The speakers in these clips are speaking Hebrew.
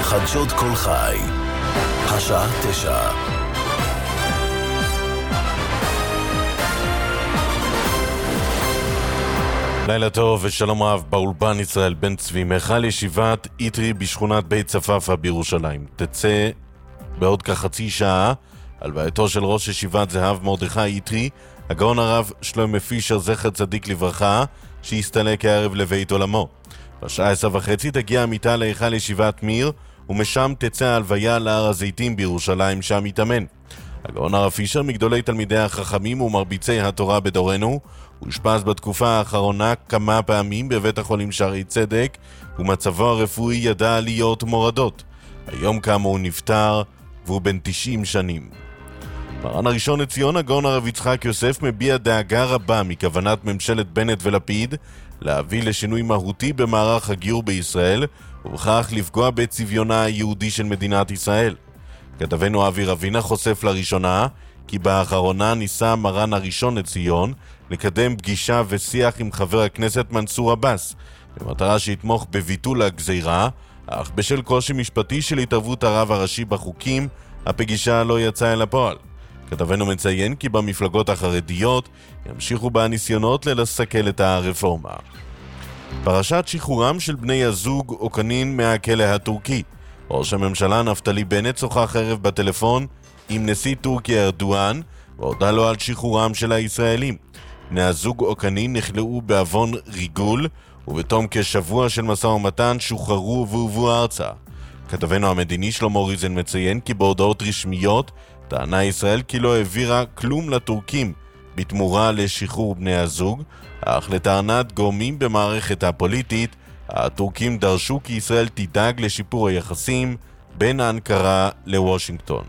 חדשות כל חי, השעה 9. לילה טוב ושלום רב. באולפן ישראל בן צבי. מהיכל ישיבת איתרי בשכונת בית צפאפא בירושלים תצא בעוד כחצי שעה הלווייתו של ראש ישיבת זהב מרדכי איתרי, הגאון הרב שלמה פישר זכר צדיק לברכה, שהסתלק הערב לבית עולמו. בשעה 10:30 תגיע המיטה להיכל ישיבת מיר, ומשם תצא ההלוויה להר הזיתים בירושלים, שם יתאמן. הגאון הרב פישר, מגדולי תלמידי החכמים ומרביצי התורה בדורנו, הוא אושפז בתקופה האחרונה כמה פעמים בבית החולים שערי צדק, ומצבו הרפואי ידע עליות ומורדות. היום כאמור הוא נפטר, והוא בן 90 שנים. מרן הראשון לציון, הגאון הרב יצחק יוסף, מביע דאגה רבה מכוונת ממשלת בנט ולפיד להביא לשינוי מהותי במערך הגיור בישראל, ובכך לפגוע בצביונה היהודי של מדינת ישראל. כתבנו אבי רבינה חושף לראשונה כי באחרונה ניסה מרן הראשון לציון לקדם פגישה ושיח עם חבר הכנסת מנסור עבאס, במטרה שיתמוך בביטול הגזירה, אך בשל קושי משפטי של התערבות הרב הראשי בחוקים, הפגישה לא יצאה אל הפועל. כתבנו מציין כי במפלגות החרדיות ימשיכו בניסיונות לסכל את הרפורמה. פרשת שחרורם של בני הזוג אוקנין מהכלא הטורקי. ראש הממשלה נפתלי בנט שוחח ערב בטלפון עם נשיא טורקיה ארדואן והודע לו על שחרורם של הישראלים. בני הזוג אוקנין נכלאו בעוון ריגול, ובתום כשבוע של משא ומתן שוחררו והובאו ארצה. כתבנו המדיני שלמה ריזן מציין כי בהודעות רשמיות טענה ישראל כי לא העבירה כלום לטורקים בתמורה לשחרור בני הזוג, אך לטענת גורמים במערכת הפוליטית, הטורקים דרשו כי ישראל תדאג לשיפור היחסים בין אנקרה לוושינגטון.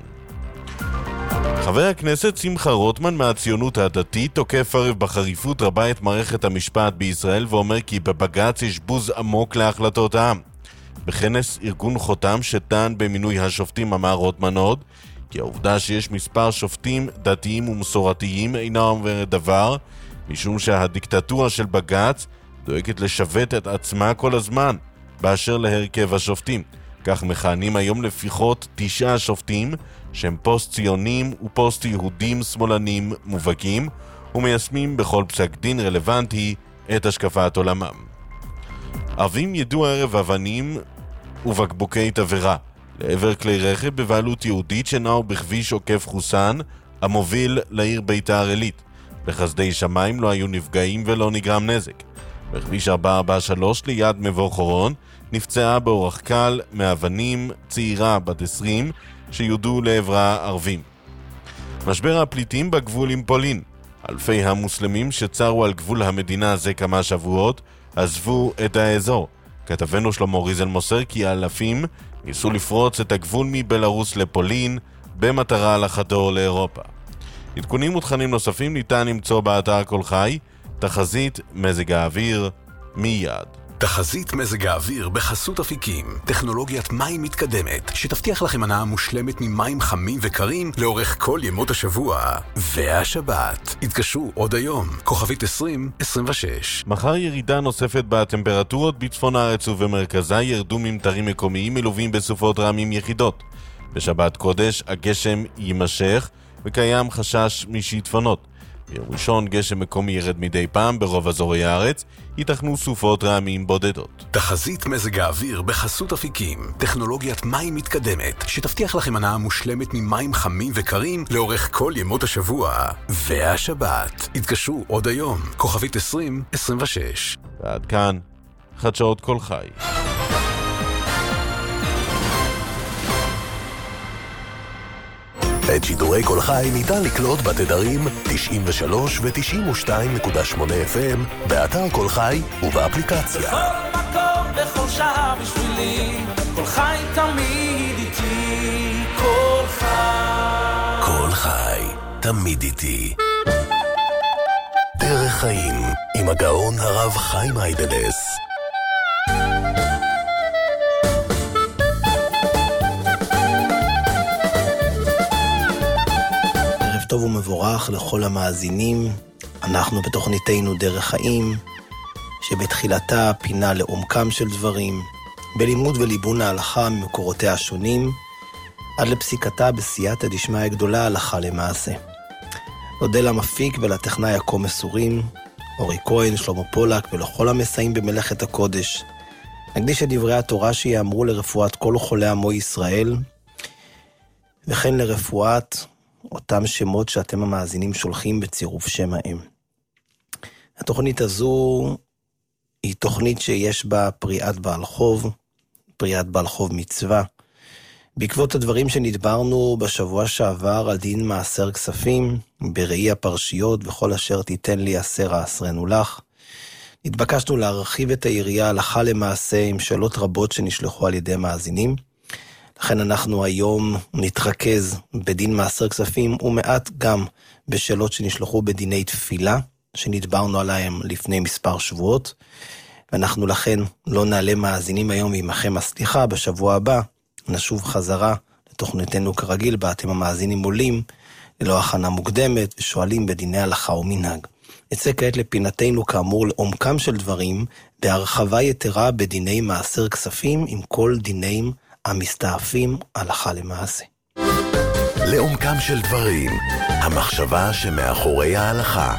חבר הכנסת שמחה רוטמן מהציונות הדתית תוקף ערב בחריפות רבה את מערכת המשפט בישראל ואומר כי בבג"ץ יש בוז עמוק להחלטות העם. בכנס ארגון חותם שדן במינוי השופטים אמר רוטמן עוד כי העובדה שיש מספר שופטים דתיים ומסורתיים אינה אומרת דבר, משום שהדיקטטורה של בג"ץ דואגת לשבת את עצמה כל הזמן באשר להרכב השופטים. כך מכהנים היום לפחות 9 שופטים שהם פוסט-ציונים ופוסט-יהודים שמאלנים מובהקים ומיישמים בכל פסק דין רלוונטי את השקפת עולמם. ערבים ידעו ערב אבנים ובקבוקי תבערה לעבר כלי רכב בבעלות יהודית שנעו בכביש עוקף חוסן המוביל לעיר ביתר עילית. בחסדי שמיים לא היו נפגעים ולא נגרם נזק. בכביש 443 ליד מבוא חורון נפצעה באורח קל מאבנים צעירה בת 20 שיודעו לעברה ערבים. משבר הפליטים בגבול עם פולין. אלפי המוסלמים שצרו על גבול המדינה זה כמה שבועות עזבו את האזור. כתבנו שלמה ריזן מוסר כי אלפים ניסו לפרוץ את הגבול מבלרוס לפולין במטרה לחדור לאירופה. עדכונים ותכנים נוספים ניתן למצוא באתר כל חי. תחזית מזג האוויר מיד. תחזית מזג האוויר בחסות אפיקים, טכנולוגיית מים מתקדמת שתבטיח לכם הנאה מושלמת ממים חמים וקרים לאורך כל ימות השבוע והשבת. התקשרו עוד היום, כוכבית 2026. מחר ירידה נוספת בטמפרטורות בצפון הארץ ובמרכזה, ירדו ממטרים מקומיים מלווים בסופות רעמים יחידות. בשבת קודש הגשם יימשך וקיים חשש משיטפונות. ביום ראשון גשם מקומי ירד מדי פעם ברוב אזורי הארץ, ייתכנו סופות רעמים בודדות. תחזית מזג האוויר בחסות אפיקים, טכנולוגיית מים מתקדמת שתבטיח לכם הנאה מושלמת ממים חמים וקרים לאורך כל ימות השבוע והשבת. התקשרו עוד היום, כוכבית 2026. ועד כאן חדשות כל חי. את שידורי כל חי ניתן לקלוט בתדרים 93 ו-92.8 FM באתר כל חי ובאפליקציה. בכל מקום, בכל שעה בשבילי, כל חי תמיד איתי, כל חי. כל חי, תמיד איתי. דרך חיים עם הגאון הרב חיים היידלס. טוב ומבורך לכל המאזינים. אנחנו בתוכניתנו דרך חיים, שבתחילתה פינה לעומקם של דברים, בלימוד וליבון ההלכה ממקורותיה השונים, עד לפסיקתה בסייעתא דשמיא גדולה הלכה למעשה. נודה למפיק ולטכנאי הכה מסורים, אורי כהן, שלמה פולק ולכל המסייעים במלאכת הקודש. נקדיש את דברי התורה שיאמרו לרפואת כל חולי עמו ישראל, וכן לרפואת אותם שמות שאתם המאזינים שולחים בצירוף שם האם. התוכנית הזו היא תוכנית שיש בה פריאת בעל חוב, פריאת בעל חוב מצווה. בעקבות הדברים שנדברנו בשבוע שעבר על דין מעשר כספים, בראי הפרשיות וכל אשר תיתן לי עשר העשרנו לך, התבקשנו להרחיב את היריעה הלכה למעשה עם שאלות רבות שנשלחו על ידי מאזינים. לכן אנחנו היום נתרכז בדין מעשר כספים ומעט גם בשאלות שנשלחו בדיני תפילה, שנדברנו עליהם לפני מספר שבועות. ואנחנו לכן לא נעלה מאזינים היום ועמכם הסליחה. בשבוע הבא נשוב חזרה לתוכניתנו כרגיל, בה אתם המאזינים עולים ללא הכנה מוקדמת ושואלים בדיני הלכה ומנהג. נצא כעת לפינתנו כאמור לעומקם של דברים, בהרחבה יתרה בדיני מעשר כספים עם כל דינים המסתעפים הלכה למעשה. לעומקם של דברים, המחשבה שמאחורי ההלכה.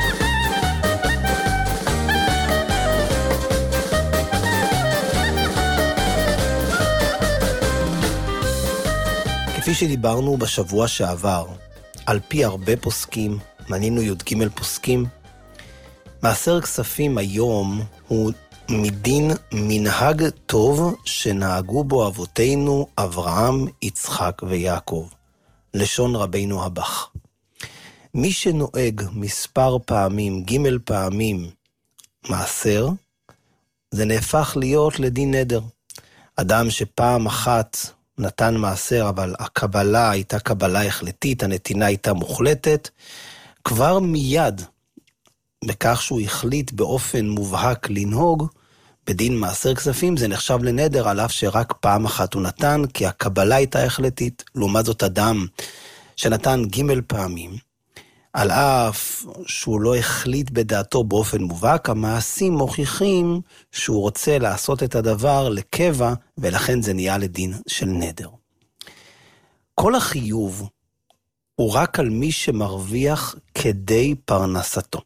כפי שדיברנו בשבוע שעבר, על פי הרבה פוסקים, מנינו י"ג פוסקים, מעשר כספים היום הוא מדין מנהג טוב שנהגו בו אבותינו אברהם, יצחק ויעקב. לשון רבינו הבח. מי שנוהג מספר פעמים, ג' פעמים מעשר, זה נהפך להיות לדין נדר. אדם שפעם אחת נתן מעשר, אבל הקבלה הייתה קבלה החלטית, הנתינה הייתה מוחלטת, כבר מיד, בכך שהוא החליט באופן מובהק לנהוג, בדין מעשר כספים זה נחשב לנדר, על אף שרק פעם אחת הוא נתן, כי הקבלה הייתה החלטית. לעומת זאת אדם שנתן ג' פעמים, על אף שהוא לא החליט בדעתו באופן מובהק, המעשים מוכיחים שהוא רוצה לעשות את הדבר לקבע, ולכן זה נהיה לדין של נדר. כל החיוב הוא רק על מי שמרוויח כדי פרנסתו.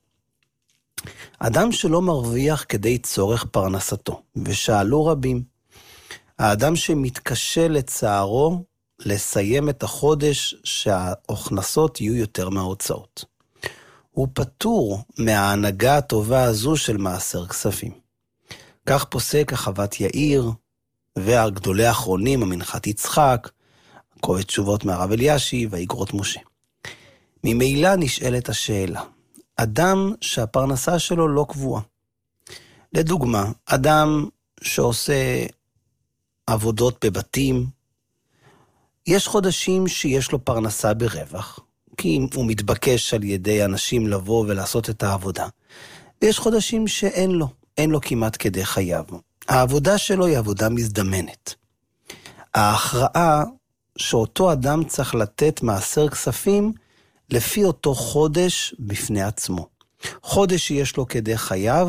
אדם שלא מרוויח כדי צורך פרנסתו, ושאלו רבים, האדם שמתקשה לצערו לסיים את החודש שההכנסות יהיו יותר מההוצאות. הוא פטור מההנהגה הטובה הזו של מעשר כספים. כך פוסק החוות יאיר, והגדולי האחרונים, המנחת יצחק, כהן תשובות מהרב אלישיב והאגרות משה. ממילא נשאלת השאלה, אדם שהפרנסה שלו לא קבועה. לדוגמה, אדם שעושה עבודות בבתים, יש חודשים שיש לו פרנסה ברווח, כי הוא מתבקש על ידי אנשים לבוא ולעשות את העבודה. ויש חודשים שאין לו, אין לו כמעט כדי חייו. העבודה שלו היא עבודה מזדמנת. ההכרעה שאותו אדם צריך לתת מעשר כספים, לפי אותו חודש בפני עצמו. חודש שיש לו כדי חייו,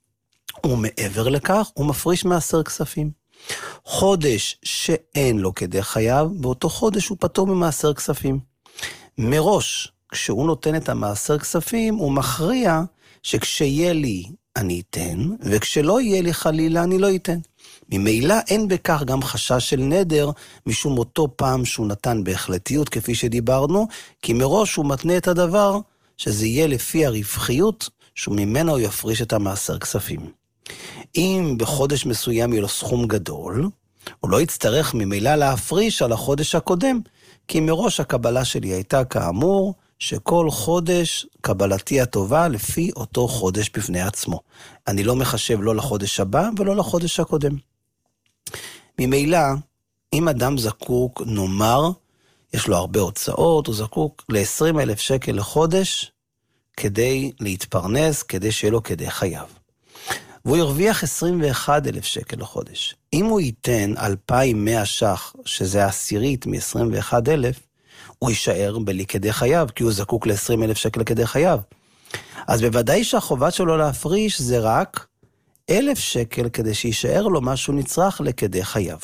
ומעבר לכך הוא מפריש מעשר כספים. חודש שאין לו כדי חייו, באותו חודש הוא פטור ממעשר כספים. מראש, כשהוא נותן את המעשר כספים, הוא מכריע שכשיהיה לי אני אתן, וכשלא יהיה לי חלילה אני לא אתן. ממילא אין בכך גם חשש של נדר, משום אותו פעם שהוא נתן בהחלטיות כפי שדיברנו, כי מראש הוא מתנה את הדבר שזה יהיה לפי הרווחיות, שממנו הוא יפריש את המעשר כספים. אם בחודש מסוים יהיה לו סכום גדול, הוא לא יצטרך ממילא להפריש על החודש הקודם, כי מראש הקבלה שלי הייתה כאמור, שכל חודש קבלתי הטובה לפי אותו חודש בפני עצמו. אני לא מחשב לא לחודש הבא ולא לחודש הקודם. ממילא, אם אדם זקוק, נאמר, יש לו הרבה הוצאות, הוא זקוק ל-20,000 שקל לחודש, כדי להתפרנס, כדי שיהיה לו כדי חייו. והוא ירוויח 21,000 שקל לחודש. אם הוא ייתן 2,100 ש"ח, שזה עשירית מ-21,000, הוא יישאר בלי כדי חייו, כי הוא זקוק ל-20,000 שקל כדי חייו. אז בוודאי שהחובה שלו להפריש זה רק 1,000 שקל כדי שישאר לו משהו נצרך לכדי חייו.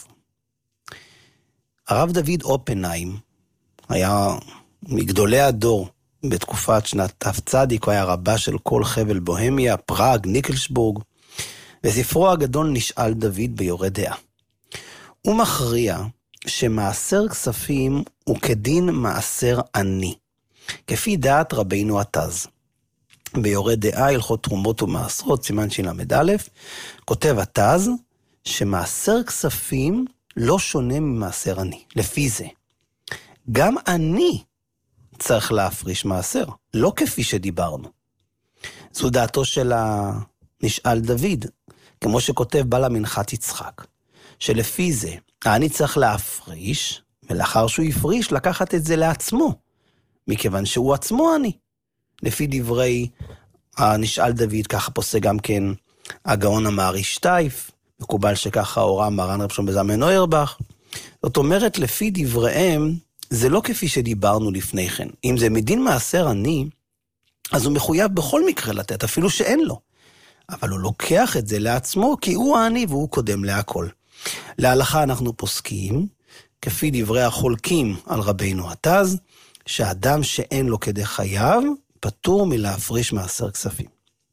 הרב דוד אופנהיים היה מגדולי הדור בתקופת שנת תצ"דיק, הוא היה רבה של כל חבל בוהמיה, פראג, ניקלסבורג, וספרו הגדול נשאל דוד ביורה דעה. הוא מכריע שמעשר כספים הוא כדין מעשר עני, כפי דעת רבינו עטז. ביורה דעה, הלכות תרומות ומעשרות, סימן של"א, כותב עטז שמעשר כספים לא שונה ממעשר עני. לפי זה, גם עני צריך להפריש מעשר, לא כפי שדיברנו. זו דעתו של נשאל דוד, כמו שכותב בעל המנחת יצחק, שלפי זה, העני צריך להפריש, ולאחר שהוא יפריש, לקחת את זה לעצמו, מכיוון שהוא עצמו עני. לפי דברי הנשאל דוד, ככה פוסק גם כן הגאון המארי שטייף, מקובל שככה הורה מרן רב שלמה זלמן אוירבך. זאת אומרת, לפי דבריהם, זה לא כפי שדיברנו לפני כן. אם זה מדין מעשר עני, אז הוא מחויב בכל מקרה לתת, אפילו שאין לו. אבל הוא לוקח את זה לעצמו, כי הוא העני והוא קודם להכל. להלכה אנחנו פוסקים, כפי דברי החולקים על רבינו עטז, שאדם שאין לו כדי חייו, פטור מלהפריש מעשר כספים.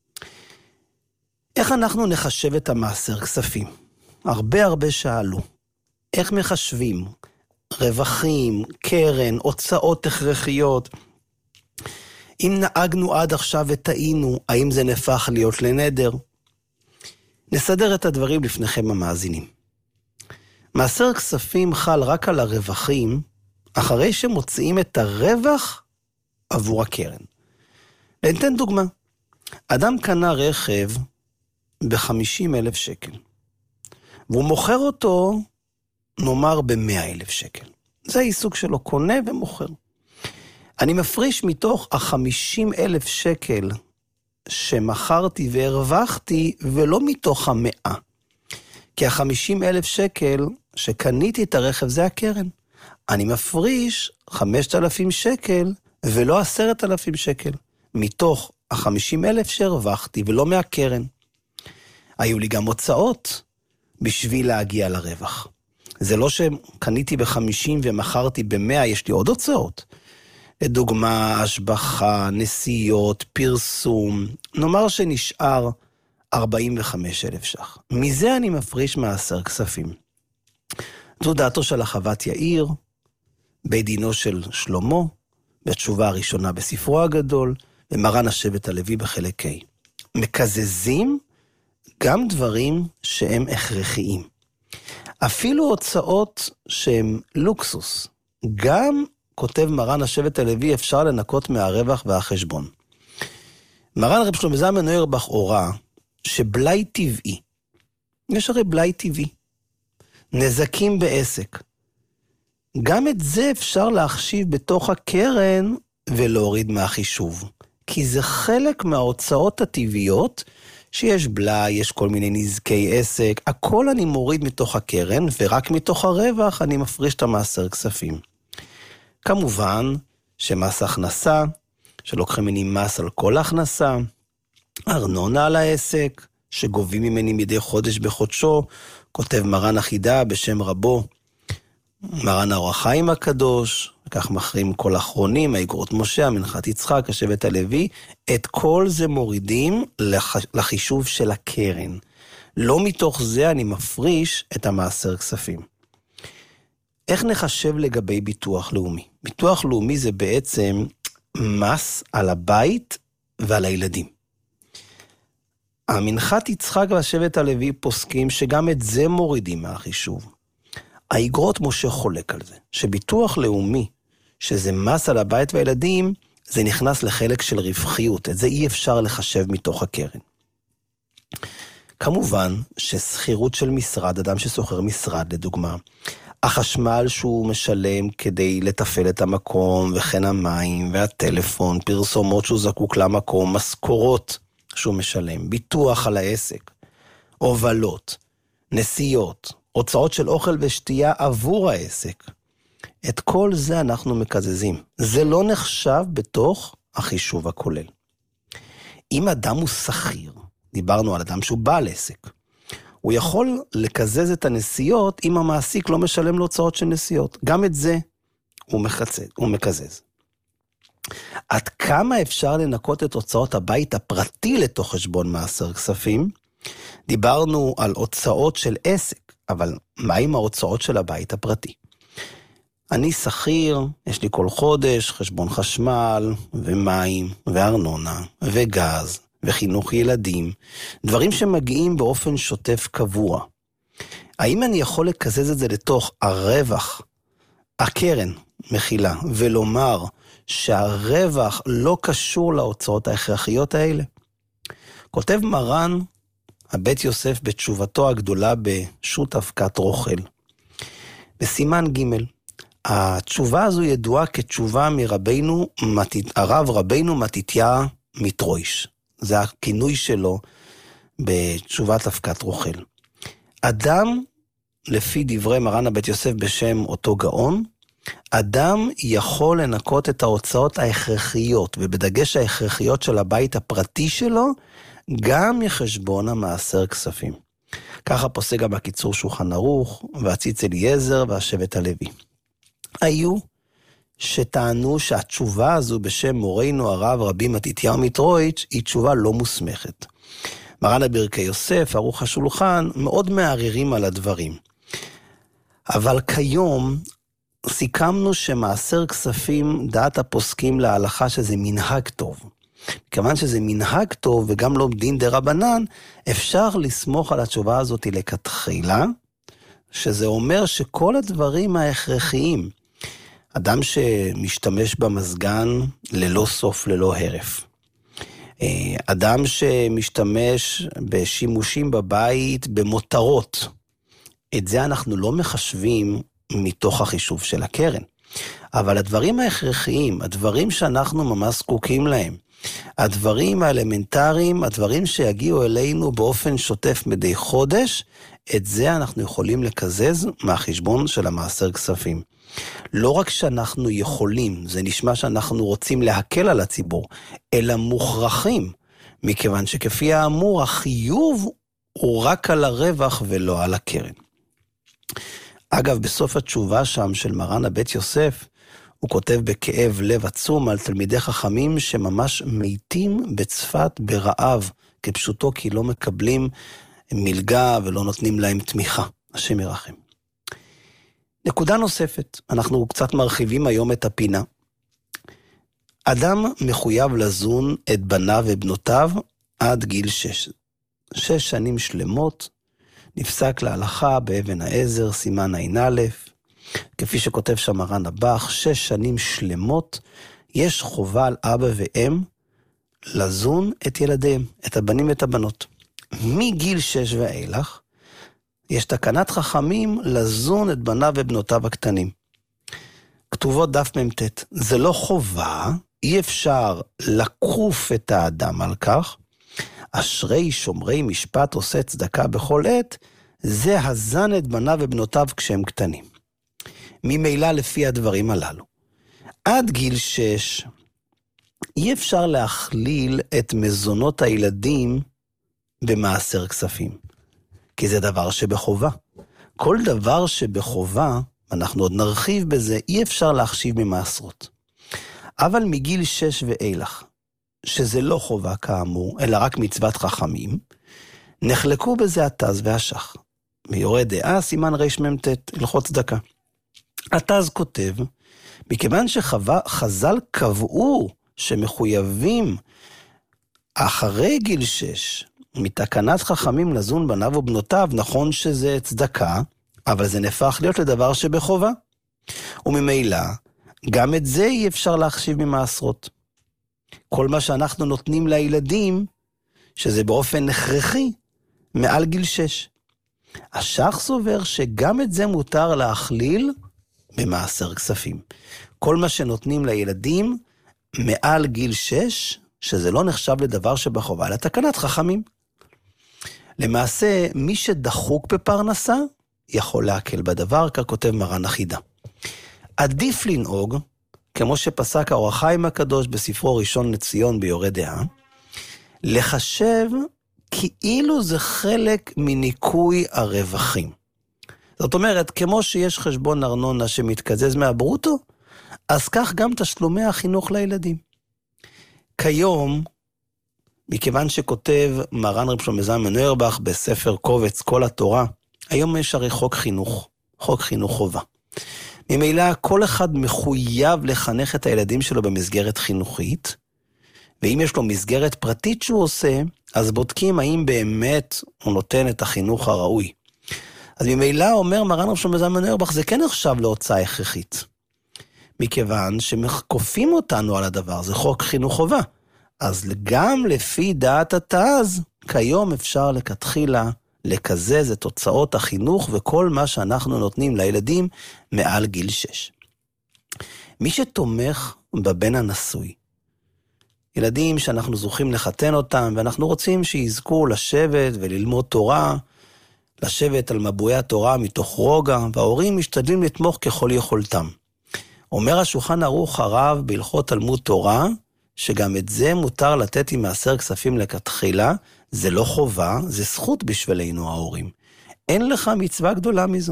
איך אנחנו נחשב את המעשר כספים? הרבה שאלו. איך מחשבים? רווחים, קרן, הוצאות הכרחיות. אם נהגנו עד עכשיו וטעינו, האם זה נהפך להיות לנדר? נסדר את הדברים לפניכם המאזינים. מעשר כספים חל רק על הרווחים, אחרי שמוציאים את הרווח עבור הקרן. ניתן דוגמה. אדם קנה רכב ב-50,000 שקל, והוא מוכר אותו, נאמר, ב-100,000 שקל. זה העיסוק שלו, קונה ומוכר. אני מפריש מתוך ה-50,000 שקל שמכרתי והרווחתי, ולא מתוך 100. כי ה-50,000 שקל שקניתי את הרכב זה הקרן. אני מפריש 5,000 שקל ולא 10,000 שקל. מתוך ה-50,000 שהרווחתי ולא מהקרן. היו לי גם הוצאות בשביל להגיע לרווח. זה לא שקניתי ב-50 ומכרתי ב-100, יש לי עוד הוצאות. לדוגמה, השבחה, נסיעות, פרסום. נאמר שנשאר 45,000 ש"ח. מזה אני מפריש מעשר כספים. זו דעתו של החוות יאיר, בית דינו של שלמה, בתשובה הראשונה בספרו הגדול, ומרן השבט הלוי בחלק ה'. מקזזים גם דברים שהם הכרחיים. אפילו הוצאות שהן לוקסוס, גם כותב מרן השבט הלוי, אפשר לנקות מהרווח והחשבון. מרן רב שלמה זלמן אוירבך הורה שבלי טבעי, יש הרי בלי טבעי, נזקים בעסק, גם את זה אפשר להחשיב בתוך הקרן ולהוריד מהחישוב. כי זה חלק מההוצאות הטבעיות, שיש בלי, יש כל מיני נזקי עסק, הכל אני מוריד מתוך הקרן, ורק מתוך הרווח אני מפריש את המעשר כספים. כמובן שמס הכנסה, שלוקחים ממני מס על כל הכנסה, ארנונה על העסק, שגובים ממני מדי חודש בחודשו, כותב מרן החידה בשם רבו, מרן האור החיים הקדוש, וכך מכרים כל האחרונים, האגרות משה, המנחת יצחק, השבט הלוי, את כל זה מורידים לחישוב של הקרן. לא מתוך זה אני מפריש את המעשר כספים. איך נחשב לגבי ביטוח לאומי? ביטוח לאומי זה בעצם מס על הבית ועל הילדים. המנחת יצחק והשבט הלוי פוסקים שגם את זה מורידים מהחישוב. האגרות משה חולק על זה, שביטוח לאומי, שזה מס על הבית והילדים, זה נכנס לחלק של רווחיות, את זה אי אפשר לחשב מתוך הקרן. כמובן שסחירות של משרד, אדם שסוחר משרד לדוגמה, החשמל שהוא משלם כדי לטפל את המקום, וכן המים והטלפון, פרסומות שהוא זקוק למקום, משכורות שהוא משלם, ביטוח על העסק, הובלות, נסיעות, הוצאות של אוכל ושתייה עבור העסק. את כל זה אנחנו מקזזים. זה לא נחשב בתוך החישוב הכולל. אם אדם הוא שכיר, דיברנו על אדם שהוא בעל עסק. הוא יכול לקזז את הנסיעות אם המעסיק לא משלם לו הוצאות של נסיעות. גם את זה הוא מקזז. עד כמה אפשר לנקות את הוצאות הבית הפרטי לתוך חשבון מעשר כספים? דיברנו על הוצאות של עסק, אבל מה עם ההוצאות של הבית הפרטי? אני שכיר, יש לי כל חודש חשבון חשמל ומים וארנונה וגז וחינוך ילדים, דברים שמגיעים באופן שוטף קבוע. האם אני יכול לקזז את זה לתוך הרווח, הקרן מכילה, ולומר שהרווח לא קשור להוצאות ההכרחיות האלה? כותב מרן הבית יוסף בתשובתו הגדולה בשו"ת אבקת רוכל, בסימן ג'. התשובה הזו ידועה כתשובה מרבנו, הרב רבנו מתתיה מטרויש. זה הכינוי שלו בתשובת אבקת רוכל. אדם, לפי דברי מרן הבית יוסף בשם אותו גאון, אדם יכול לנקות את ההוצאות ההכרחיות, ובדגש ההכרחיות של הבית הפרטי שלו, גם מחשבון המעשר כספים. ככה פוסק גם הקיצור שולחן ערוך, והציץ אליעזר והשבט הלוי. היו שטענו שהתשובה הזו בשם מורנו הרב רבי מתתיהו מטרויץ' היא תשובה לא מוסמכת. מרן הברכי יוסף, ערוך השולחן, מאוד מערערים על הדברים. אבל כיום סיכמנו שמעשר כספים דעת הפוסקים להלכה שזה מנהג טוב. כיוון שזה מנהג טוב וגם לא דין דרבנן, אפשר לסמוך על התשובה הזאת לכתחילה, שזה אומר שכל הדברים ההכרחיים, אדם שמשתמש במזגן ללא סוף, ללא הרף. אדם שמשתמש בשימושים בבית במותרות. את זה אנחנו לא מחשבים מתוך החישוב של הקרן. אבל הדברים ההכרחיים, הדברים שאנחנו ממש זקוקים להם, הדברים האלמנטריים, הדברים שיגיעו אלינו באופן שוטף מדי חודש, את זה אנחנו יכולים לקזז מהחשבון של המעשר כספים. לא רק שאנחנו יכולים, זה נשמע שאנחנו רוצים להקל על הציבור, אלא מוכרחים, מכיוון שכפי האמור, החיוב הוא רק על הרווח ולא על הקרן. אגב, בסוף התשובה שם של מרן הבית יוסף, הוא כותב בכאב לב עצום על תלמידי חכמים שממש מתים בצפת ברעב, כפשוטו כי לא מקבלים מלגה ולא נותנים להם תמיכה. השם ירחם. נקודה נוספת, אנחנו קצת מרחיבים היום את הפינה. אדם מחויב לזון את בניו ובנותיו עד גיל 6. 6 שנים שלמות, נפסק להלכה באבן העזר, סימן ע"א, כפי שכותב שם מרן הבח, 6 שנים שלמות, יש חובה על אבא ואם לזון את ילדיהם, את הבנים ואת הבנות. מגיל 6 ואילך, יש תקנת חכמים לזון את בניו ובנותיו הקטנים. כתובות דף מ"ט, זה לא חובה, אי אפשר לקוף את האדם על כך, אשרי שומרי משפט עושה צדקה בכל עת, זה הזן את בניו ובנותיו כשהם קטנים. ממילא לפי הדברים הללו. עד גיל 6, אי אפשר להכליל את מזונות הילדים במעשר כספים, כי זה דבר שבחובה. כל דבר שבחובה, אנחנו עוד נרחיב בזה, אי אפשר להחשיב ממעשרות. אבל מגיל 6 ואילך, שזה לא חובה כאמור, אלא רק מצוות חכמים, נחלקו בזה התז והשח. ביורה דעה, סימן רמ"ט, הלכות צדקה. התז כותב, מכיוון שחז"ל קבעו שמחויבים אחרי גיל 6, מתקנת חכמים לזון בניו ובנותיו, נכון שזה צדקה, אבל זה נהפך להיות לדבר שבחובה. וממילא, גם את זה אי אפשר להחשיב ממעשרות. כל מה שאנחנו נותנים לילדים, שזה באופן הכרחי, מעל גיל 6. השח סובר שגם את זה מותר להכליל במעשר כספים. כל מה שנותנים לילדים מעל גיל 6, שזה לא נחשב לדבר שבחובה, אלא תקנת חכמים. למעשה, מי שדחוק בפרנסה, יכול להקל בדבר, כך כותב מרן החידה. עדיף לנהוג, כמו שפסק האור החיים הקדוש בספרו ראשון לציון ביורה דעה, לחשב כאילו זה חלק מניקוי הרווחים. זאת אומרת, כמו שיש חשבון ארנונה שמתקזז מהברוטו, אז כך גם תשלומי החינוך לילדים. כיום, מכיוון שכותב מרן רב שלמה זלמן אוירבך בספר קובץ כל התורה, היום יש הרי חוק חינוך חובה. ממילא כל אחד מחויב לחנך את הילדים שלו במסגרת חינוכית, ואם יש לו מסגרת פרטית שהוא עושה, אז בודקים האם באמת הוא נותן את החינוך הראוי. אז ממילא אומר מרן רב שלמה זלמן אוירבך, זה כן נחשב להוצאה הכרחית. מכיוון שמכופים אותנו על הדבר, זה חוק חינוך חובה. אז גם לפי דעת התז, כיום אפשר לכתחילה לקזז את תוצאות החינוך וכל מה שאנחנו נותנים לילדים מעל גיל 6. מי שתומך בבן הנשוי, ילדים שאנחנו זוכים לחתן אותם, ואנחנו רוצים שיזכו לשבת וללמוד תורה, לשבת על מבואי התורה מתוך רוגע, וההורים משתדלים לתמוך ככל יכולתם. אומר השולחן ערוך הרב בהלכות תלמוד תורה, שגם את זה מותר לתת עם מעשר כספים לכתחילה, זה לא חובה, זה זכות בשבילנו ההורים. אין לך מצווה גדולה מזו.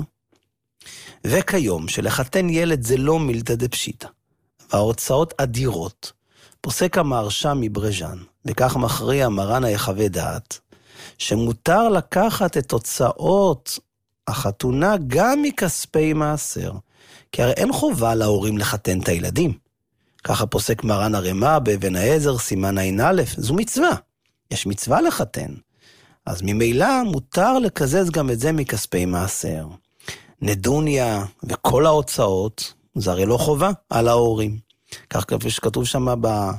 וכיום, שלחתן ילד זה לא מילתא דפשיטא, וההוצאות אדירות, פוסק המהרש"א מברז'אן, וכך מכריע מרן היחווה דעת, שמותר לקחת את תוצאות החתונה גם מכספי מעשר, כי הרי אין חובה להורים לחתן את הילדים. ככה פוסק מרן הרמ"א באבן העזר, סימן ע"א, זו מצווה. יש מצווה לחתן. אז ממילא מותר לקזז גם את זה מכספי מעשר. נדוניה וכל ההוצאות, זה הרי לא חובה על ההורים. כך כפי שכתוב שם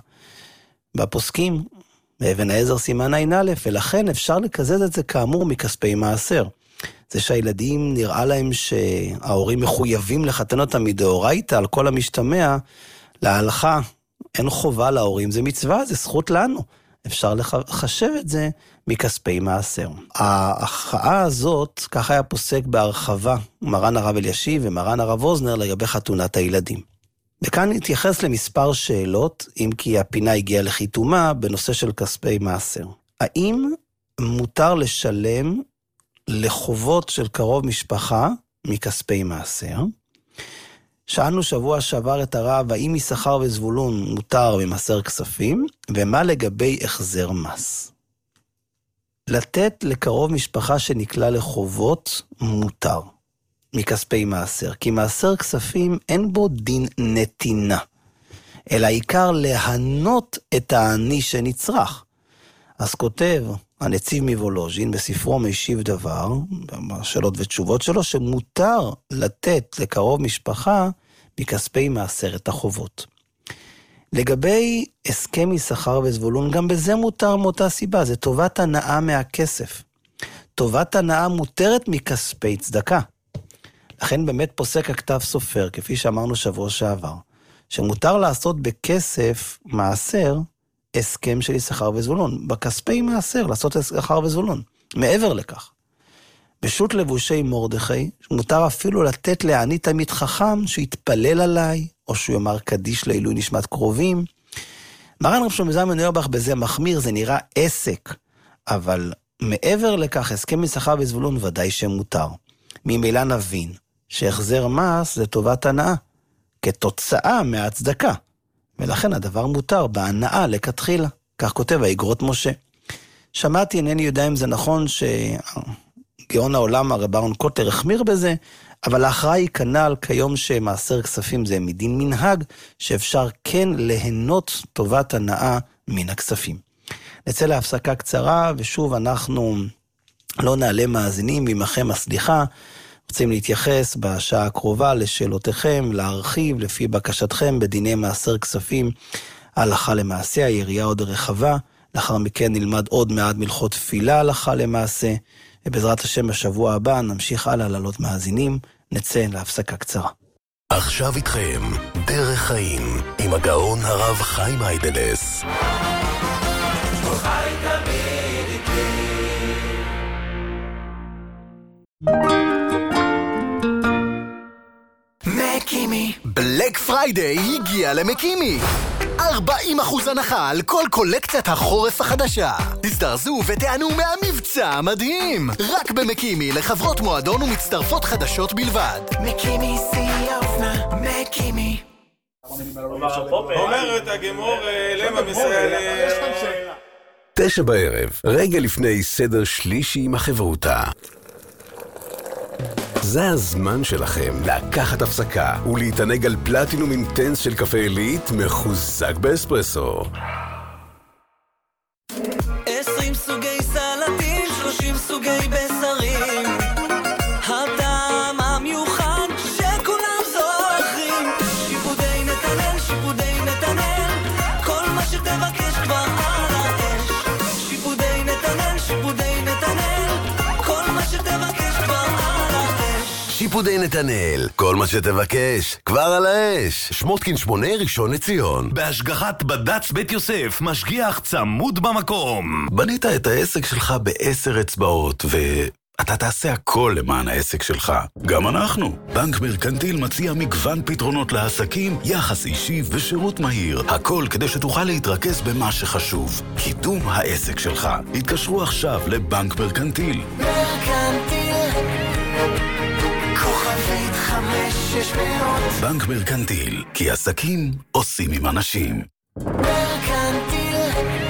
בפוסקים, באבן העזר סימן ע"א, ולכן אפשר לקזז את זה כאמור מכספי מעשר. זה שהילדים נראה להם שההורים מחויבים לחתן אותם מדאורייתא על כל המשתמע, להלכה אין חובה להורים, זה מצווה, זה זכות לנו. אפשר לחשב את זה מכספי מעשר. ההכרעה הזאת, כך היה פוסק בהרחבה, מרן הרב אלישיב ומרן הרב אוזנר לגבי חתונת הילדים. וכאן נתייחס למספר שאלות, אם כי הפינה הגיעה לחיתומה, בנושא של כספי מעשר. האם מותר לשלם לחובות של קרוב משפחה מכספי מעשר? שאלנו שבוע שעבר את הרב, האם יששכר וזבולון מותר ממעשר כספים, ומה לגבי החזר מס? לתת לקרוב משפחה שנקלע לחובות מותר מכספי מעשר, כי מעשר כספים אין בו דין נתינה, אלא העיקר להנות את העני שנצרך. אז כותב הנציב מוולוז'ין בספרו משיב דבר, בשאלות ותשובות שלו, שמותר לתת לקרוב משפחה מכספי מעשר את החובות. לגבי הסכם יששכר וזבולון, גם בזה מותר מאותה סיבה, זה טובת הנאה מהכסף. טובת הנאה מותרת מכספי צדקה. לכן באמת פוסק הכתב סופר, כפי שאמרנו שבוע שעבר, שמותר לעשות בכסף מעשר הסכם של יששכר וזבולון, בכספי מעשר לעשות יששכר וזבולון. מעבר לכך, בשו"ת לבושי מרדכי, מותר אפילו לתת לעני תלמיד חכם שיתפלל עליי, או שהוא יאמר קדיש לעילוי נשמת קרובים. מרן רב שלמה זלמן אוירבך בזה מחמיר, זה נראה עסק, אבל מעבר לכך, הסכם יששכר וזבולון ודאי שמותר. ממילא נבין שהחזר מס זה טובת הנאה, כתוצאה מהצדקה. ולכן הדבר מותר בהנאה לכתחילה. כך כותב האגרות משה. שמעתי, אינני יודע אם זה נכון שגאון העולם הרב אהרון קוטלר החמיר בזה, אבל ההכרעה היא כנ"ל כיום שמעשר כספים זה מדין מנהג, שאפשר כן ליהנות טובת הנאה מן הכספים. נצא להפסקה קצרה, ושוב אנחנו לא נעלה מאזינים, ממכם הסליחה, רוצים להתייחס בשעה הקרובה לשאלותיכם, להרחיב לפי בקשתכם בדיני מעשר כספים, הלכה למעשה, היריעה עוד רחבה, לאחר מכן נלמד עוד מעט מלכות תפילה הלכה למעשה, ובעזרת השם בשבוע הבא נמשיך הלאה לעלות מאזינים, נצא להפסקה קצרה. עכשיו איתכם, דרך חיים, עם הגאון הרב חיים היידלס. חי תמיד איתי. מקימי. בלק פריידיי הגיע למקימי. 40% הנחה על כל קולקציית החורף החדשה. הזדרזו ותענו מהמבצע המדהים. רק במקימי לחברות מועדון ומצטרפות חדשות בלבד. מקימי שיא האופנה, מקימי. אומרת הגמור למה מסייל. 9 בערב, רגע לפני סדר שלישי עם החברותה. זה הזמן שלכם לקחת הפסקה ולהתענג על פלטינום אינטנס של קפה עילית מחוזק באספרסו. 20 סוגי סלטים, 30 סוגי בשרים, הטעם המיוחד שכולם זוכרים. שיפודי נתנאל, שיפודי נתנאל, כל מה שתבקש כבר על האש. שיפודי נתנאל, שיפודי נתנאל, כל מה שתבקש כבר על האש. שיפודי נתנאל, כל מה שתבקש, כבר על האש. שמותקין 8 ראשון לציון. בהשגחת בד"ץ בית יוסף, משגיח צמוד במקום. בנית את העסק שלך ב10 אצבעות אתה תעשה הכל למען העסק שלך. גם אנחנו. בנק מרקנטיל מציע מגוון פתרונות לעסקים, יחס אישי ושירות מהיר. הכל כדי שתוכל להתרכז במה שחשוב. קידום העסק שלך. התקשרו עכשיו לבנק מרקנטיל. מרקנטיל, כוכבית 5600. בנק מרקנטיל, כי עסקים עושים עם אנשים. מרקנטיל,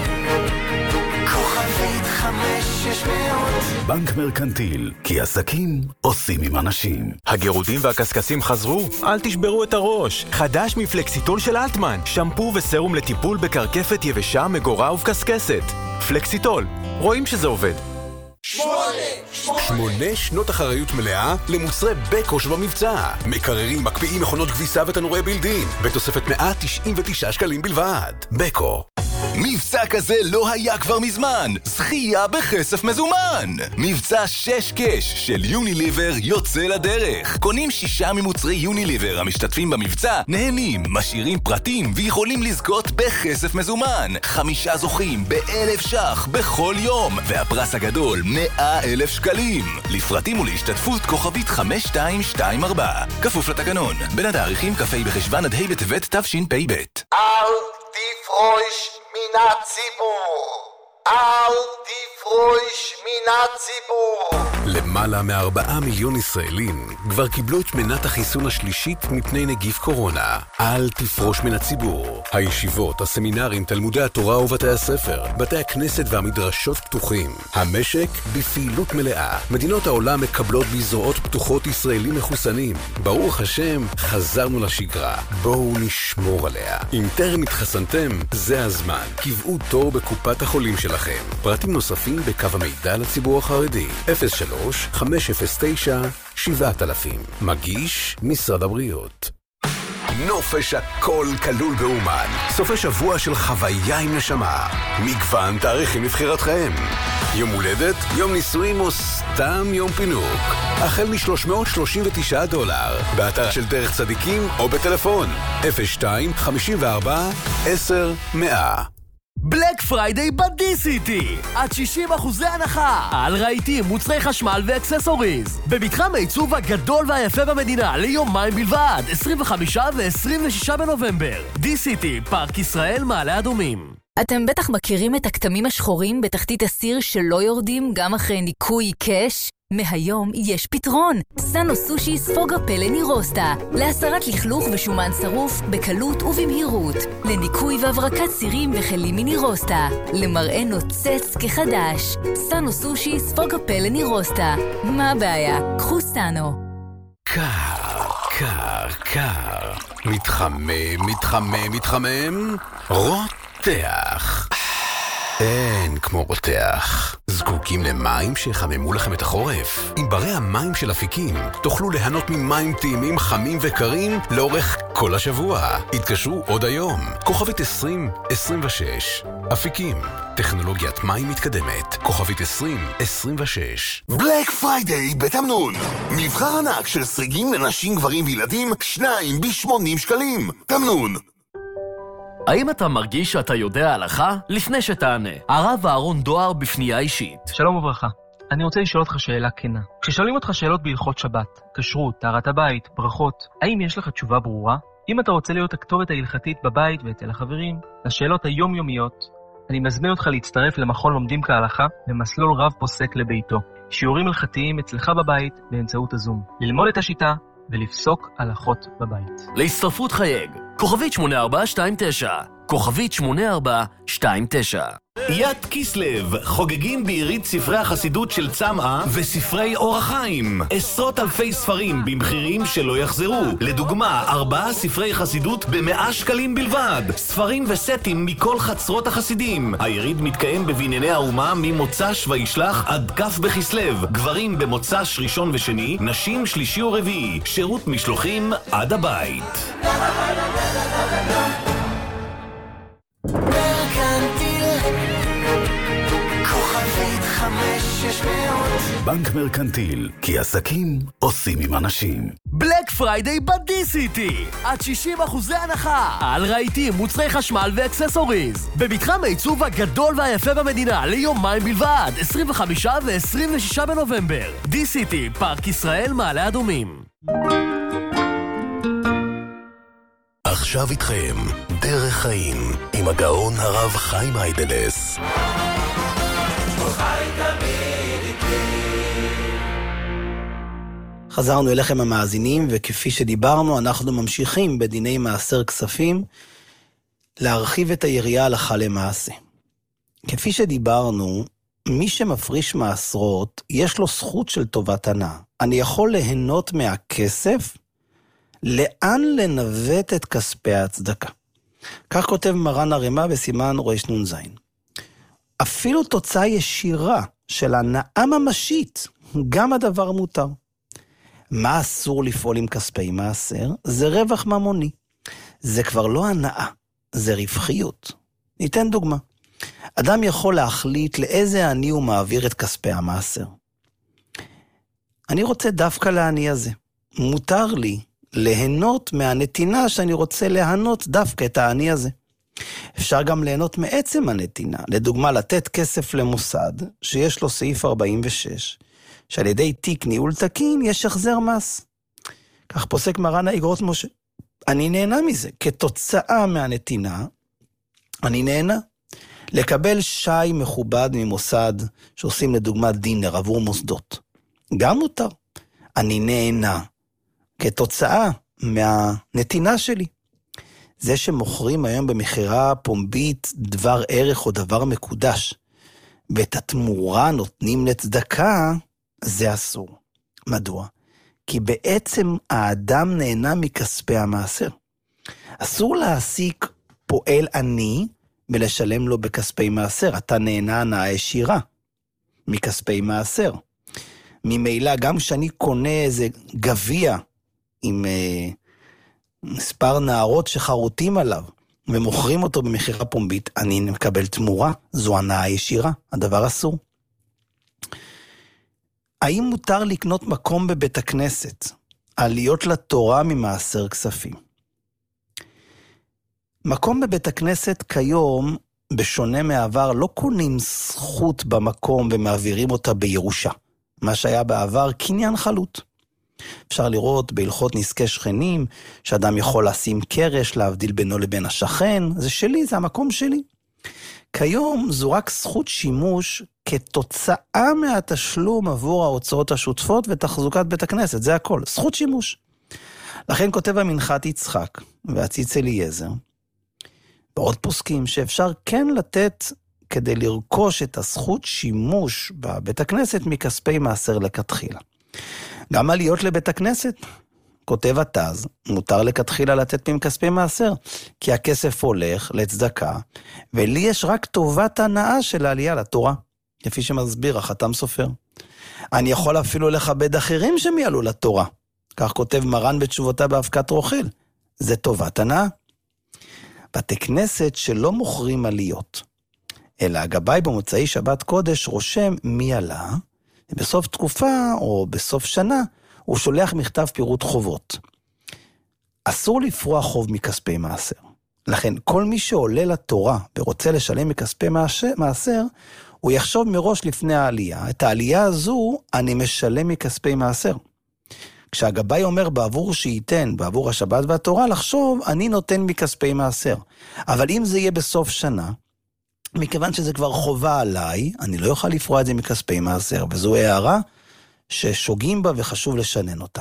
כוכבית 5600. בנק מרקנטיל, כי עסקים עושים עם אנשים. הגירודים והקסקסים חזרו? אל תשברו את הראש. חדש מפלקסיטול של אלטמן, שמפו וסרום לטיפול בקרקפת יבשה, מגורה ובקסקסת. פלקסיטול, רואים שזה עובד. 8 שנות אחריות מלאה למוצרי בקו שבמבצע. מקררים, מקפיאים, מכונות כביסה ותנורי בילדין בתוספת 199 שקלים בלבד. בקו. מבצע כזה לא היה כבר מזמן. זכייה בכסף מזומן. מבצע 6 קש של יוניליבר יוצא לדרך. קונים 6 ממוצרי יוניליבר המשתתפים במבצע, נהנים, משאירים פרטים ויכולים לזכות בכסף מזומן. 5 זוכים ב1,000 ש"ח בכל יום, והפרס הגדול 100,000 שקלים. לפרטים ולהשתתפות כוכבית 5224. כפוף לתקנון. בין התאריכים כ"ה בחשוון עד ה' בטבת תשפ"ב. אל תפרוש מן הציבור. אל תפרוש מן הציבור. למעלה מ4 מיליון ישראלים כבר קיבלו את מנת החיסון השלישית מפני נגיף קורונה. אל תפרוש מן הציבור. הישיבות, הסמינרים, תלמודי התורה ובתי הספר, בתי הכנסת והמדרשות פתוחים. המשק בפעילות מלאה. מדינות העולם מקבלות בזרועות פתוחות ישראלים מחוסנים. ברוך השם, חזרנו לשגרה. בואו נשמור עליה. אם טרם התחסנתם, זה הזמן. קבעו תור בקופת החולים שלכם. פרטים נוספים בקו המידע לציבור החרדי 03-509-7000. מגיש משרד הבריאות. נופש הכל כלול באומן. סופי שבוע של חוויה עם נשמה. מגוון תאריכים לבחירתכם. יום הולדת, יום נישואים או סתם יום פינוק. החל $339. באתר של דרך צדיקים או בטלפון 02-54-10-100. בלק פריידיי בדי-סיטי, עד 60% הנחה על רהיטים, מוצרי חשמל ואקססוריז במתחם העיצוב הגדול והיפה במדינה ליומיים בלבד, 25 ו-26 בנובמבר. די-סיטי, פארק ישראל, מעלה אדומים. אתם בטח מכירים את הכתמים השחורים בתחתית הסיר שלא יורדים גם אחרי ניקוי קש? מהיום יש פתרון. סאנו סושי ספוג הפלא נירוסטה, להסרת לכלוך ושומן שרוף בקלות ובמהירות, לניקוי והברקת סירים וכלים מנירוסטה, למראה נוצץ כחדש. סאנו סושי ספוג הפלא נירוסטה. מה הבעיה? קחו סאנו. קר, קר, קר. מתחמם. רותח. אין כמו רותח. זקוקים למים שיחממו לכם את החורף? עם ברי המים של אפיקים תוכלו ליהנות ממים טעימים חמים וקרים לאורך כל השבוע. התקשרו עוד היום. כוכבית 2026. אפיקים, טכנולוגיית מים מתקדמת. כוכבית 2026. בלק פריידיי בתמנון. מבחר ענק של סריגים לנשים, גברים וילדים, 2 ב-80 שקלים. תמנון. האם אתה מרגיש שאתה יודע הלכה? לפני שתענה, הרב אהרון דואר בפנייה אישית. שלום וברכה. אני רוצה לשאול אותך שאלה כנה. כששואלים אותך שאלות בהלכות שבת, כשרות, טהרת הבית, ברכות, האם יש לך תשובה ברורה? אם אתה רוצה להיות הכתובת ההלכתית בבית ואצל החברים, לשאלות היומיומיות, אני מזמין אותך להצטרף למכון לומדים כהלכה במסלול רב פוסק לביתו. שיעורים הלכתיים אצלך בבית באמצעות הזום. ללמוד את השיטה ולפסוק הלכות בבית. להצטרפות חייג, כוכבית 8429, כוכבית 8429. יד כיסלב, חוגגים בעירית ספרי החסידות של צמאה וספרי אור החיים. עשרות אלפי ספרים במחירים שלא יחזרו. לדוגמה, 4 ספרי חסידות ב100 שקלים בלבד. ספרים וסטים מכל חצרות החסידים. היריד מתקיים בבנייני האומה ממוצ"ש וישלח עד כ' בכסלו. גברים במוצ"ש ראשון ושני, נשים שלישי ורביעי. שירות משלוחים עד הבית. בנק מרקנטיל, כי עסקים עושים עם אנשים. בלק פריידיי בדי-סיטי, עד 60% הנחה על רהיטים, מוצרי חשמל ואקססוריז. במתחם העיצוב הגדול והיפה במדינה ליומיים בלבד, 25 ו-26 בנובמבר. די-סיטי, פארק ישראל, מעלה אדומים. עכשיו איתכם, דרך חיים, עם הגאון הרב חיים היידלס. חזרנו אליכם המאזינים, וכפי שדיברנו, אנחנו ממשיכים בדיני מעשר כספים, להרחיב את היריעה הלכה למעשה. כפי שדיברנו, מי שמפריש מעשרות, יש לו זכות של טובת הנאה. אני יכול ליהנות מהכסף, לאן לנווט את כספי הצדקה. כך כותב מרן הרמ"א בסימן רנ"ז. אפילו תוצאה ישירה של הנאה ממשית, גם הדבר מותר. מה אסור לפעול עם כספי מעשר? זה רווח ממוני. זה כבר לא הנאה, זה רווחיות. ניתן דוגמה. אדם יכול להחליט לאיזה עני הוא מעביר את כספי המעשר. אני רוצה דווקא לעני הזה. מותר לי ליהנות מהנתינה שאני רוצה ליהנות דווקא את העני הזה. אפשר גם ליהנות מעצם הנתינה. לדוגמה, לתת כסף למוסד שיש לו סעיף 46, שעל ידי תיק ניהול תקין יש החזר מס. כך פוסק מרן האיגרות משה. אני נהנה מזה. כתוצאה מהנתינה, אני נהנה. לקבל שי מכובד ממוסד, שעושים לדוגמה דינר עבור מוסדות. גם מותר. אני נהנה. כתוצאה מהנתינה שלי. זה שמוכרים היום במחירה פומבית דבר ערך או דבר מקודש, ואת התמורה נותנים לצדקה, זה אסור. מדוע? כי בעצם האדם נהנה מכספי המעשר. אסור להעסיק פועל עני ולשלם לו בכספי מעשר. אתה נהנה הנאה ישירה מכספי מעשר. ממילא גם כשאני קונה איזה גביע עם מספר נערות שחרוטים עליו ומוכרים אותו במחירה פומבית, אני מקבל תמורה. זו הנאה ישירה. הדבר אסור. האם מותר לקנות מקום בבית הכנסת, עליות לתורה ממעשר כספים? מקום בבית הכנסת כיום, בשונה מעבר, לא קונים זכות במקום ומעבירים אותה בירושה. מה שהיה בעבר, קניין חלוט. אפשר לראות בהלכות נזקי שכנים, שאדם יכול לשים קרש, להבדיל בינו לבין השכן. זה שלי, זה המקום שלי. כיום זו רק זכות שימוש כתוצאה מהתשלום עבור ההוצאות השותפות ותחזוקת בית הכנסת, זה הכל, זכות שימוש. לכן כותב המנחת יצחק והציץ אליעזר, ועוד פוסקים שאפשר כן לתת כדי לרכוש את הזכות שימוש בבית הכנסת מכספי מעשר לכתחילה. גם עליות לבית הכנסת, כותב התז, מותר לכתחילה לתת מכספי מעשר, כי הכסף הולך לצדקה, ולי יש רק טובת הנאה של העלייה לתורה, כפי שמסביר החתם סופר. אני יכול אפילו לכבד אחרים שהם יעלו לתורה, כך כותב מרן בתשובתה באבקת רוכל, זה טובת הנאה. בתי כנסת שלא מוכרים עליות, אלא הגבאי במוצאי שבת קודש רושם מי עלה, ובסוף תקופה או בסוף שנה, הוא שולח מכתב פירוט חובות. אסור לפרוע חוב מכספי מעשר. לכן כל מי שעולה לתורה ורוצה לשלם מכספי מעשר, הוא יחשוב מראש לפני העלייה, את העלייה הזו אני משלם מכספי מעשר. כשהגבאי אומר בעבור שייתן, בעבור השבת והתורה, לחשוב, אני נותן מכספי מעשר. אבל אם זה יהיה בסוף שנה, מכיוון שזה כבר חובה עליי, אני לא אוכל לפרוע את זה מכספי מעשר, וזו הערה ששוגעים בה וחשוב לשנן אותה.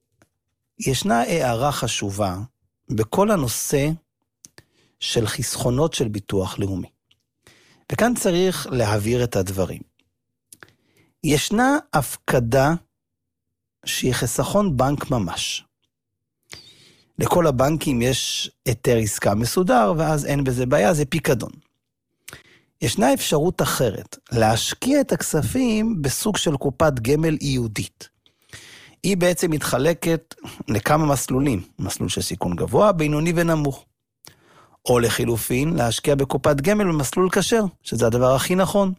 ישנה הערה חשובה בכל הנושא של חסכונות של ביטוח לאומי. וכאן צריך להעביר את הדברים. ישנה הפקדה שהיא חיסכון בנק ממש. לכל הבנקים יש היתר עסקה מסודר, ואז אין בזה בעיה, זה פיקדון. ישנה אפשרות אחרת, להשקיע את הכספים בסוג של קופת גמל ייעודית. היא בעצם מתחלקת לכמה מסלולים, מסלול של סיכון גבוה, בינוני ונמוך. או לחילופין, להשקיע בקופת גמל במסלול כשר, שזה הדבר הכי נכון.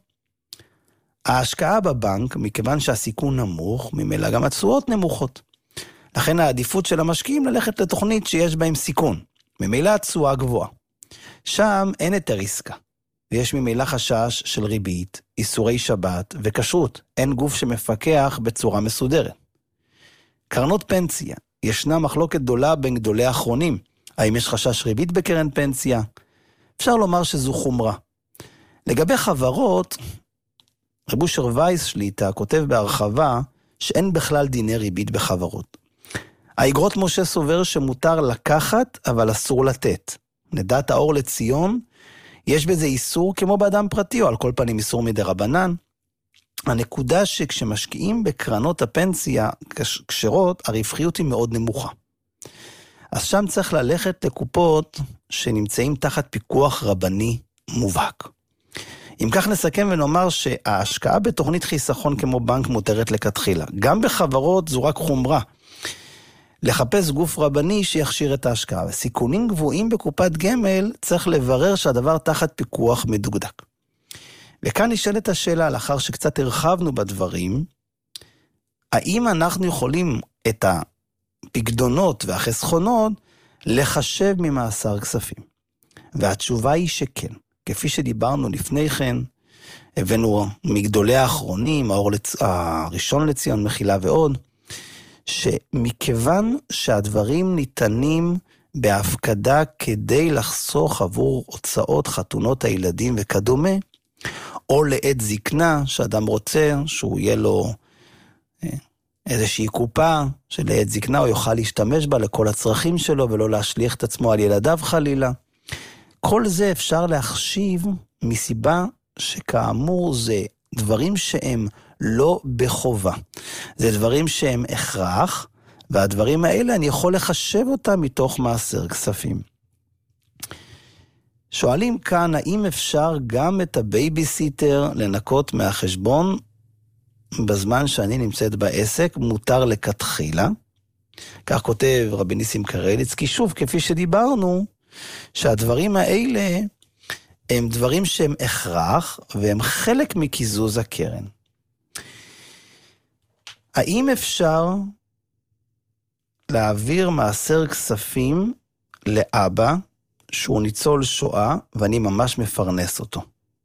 ההשקעה בבנק, מכיוון שהסיכון נמוך, ממילא גם התשואות נמוכות. לכן העדיפות של המשקיעים ללכת לתוכנית שיש בהם סיכון, ממילא התשואה גבוהה. שם אין היתר עסקה, ויש ממילא חשש של ריבית, איסורי שבת וכשרות, אין גוף שמפקח בצורה מסודרת. קרנות פנסיה, ישנה מחלוקת גדולה בין גדולי האחרונים, האם יש חשש ריבית בקרן פנסיה? אפשר לומר שזו חומרה. לגבי חברות, רב אושר וייס שליטה כותב בהרחבה שאין בכלל דיני ריבית בחברות. האגרות משה סובר שמותר לקחת אבל אסור לתת. נדעת האור לציון, יש בזה איסור כמו באדם פרטי או על כל פנים איסור מדרבנן. הנקודה שכשמשקיעים בקרנות הפנסיה כשרות, הרווחיות היא מאוד נמוכה. אז שם צריך ללכת לקופות שנמצאים תחת פיקוח רבני מובהק. אם כך נסכם ונאמר שההשקעה בתוכנית חיסכון כמו בנק מותרת לכתחילה. גם בחברות זו רק חומרה. לחפש גוף רבני שיכשיר את ההשקעה. וסיכונים גבוהים בקופת גמל צריך לברר שהדבר תחת פיקוח מדוקדק. וכאן נשאלת השאלה, לאחר שקצת הרחבנו בדברים, האם אנחנו יכולים את הפקדונות והחסכונות לחשב ממעשר כספים? והתשובה היא שכן. כפי שדיברנו לפני כן, הבאנו מגדולי האחרונים, הראשון לציון, מחילה ועוד, שמכיוון שהדברים ניתנים בהפקדה כדי לחסוך עבור הוצאות חתונות הילדים וכדומה, או לעת זקנה, שאדם רוצה שהוא יהיה לו איזושהי קופה, שלעת זקנה הוא יוכל להשתמש בה לכל הצרכים שלו, ולא להשליך את עצמו על ילדיו חלילה. כל זה אפשר להחשיב מסיבה שכאמור זה דברים שהם לא בחובה. זה דברים שהם הכרח, והדברים האלה אני יכול לחשב אותם מתוך מעשר כספים. שואלים כאן, האם אפשר גם את הבייביסיטר לנקות מהחשבון בזמן שאני נמצאת בעסק, מותר לכתחילה? כך כותב רבי ניסים קרליץ, כי שוב, כפי שדיברנו, שהדברים האלה הם דברים שהם הכרח, והם חלק מקיזוז הקרן. האם אפשר להעביר מעשר כספים לאבא, שהוא ניצול שואה, ואני ממש מפרנס אותו?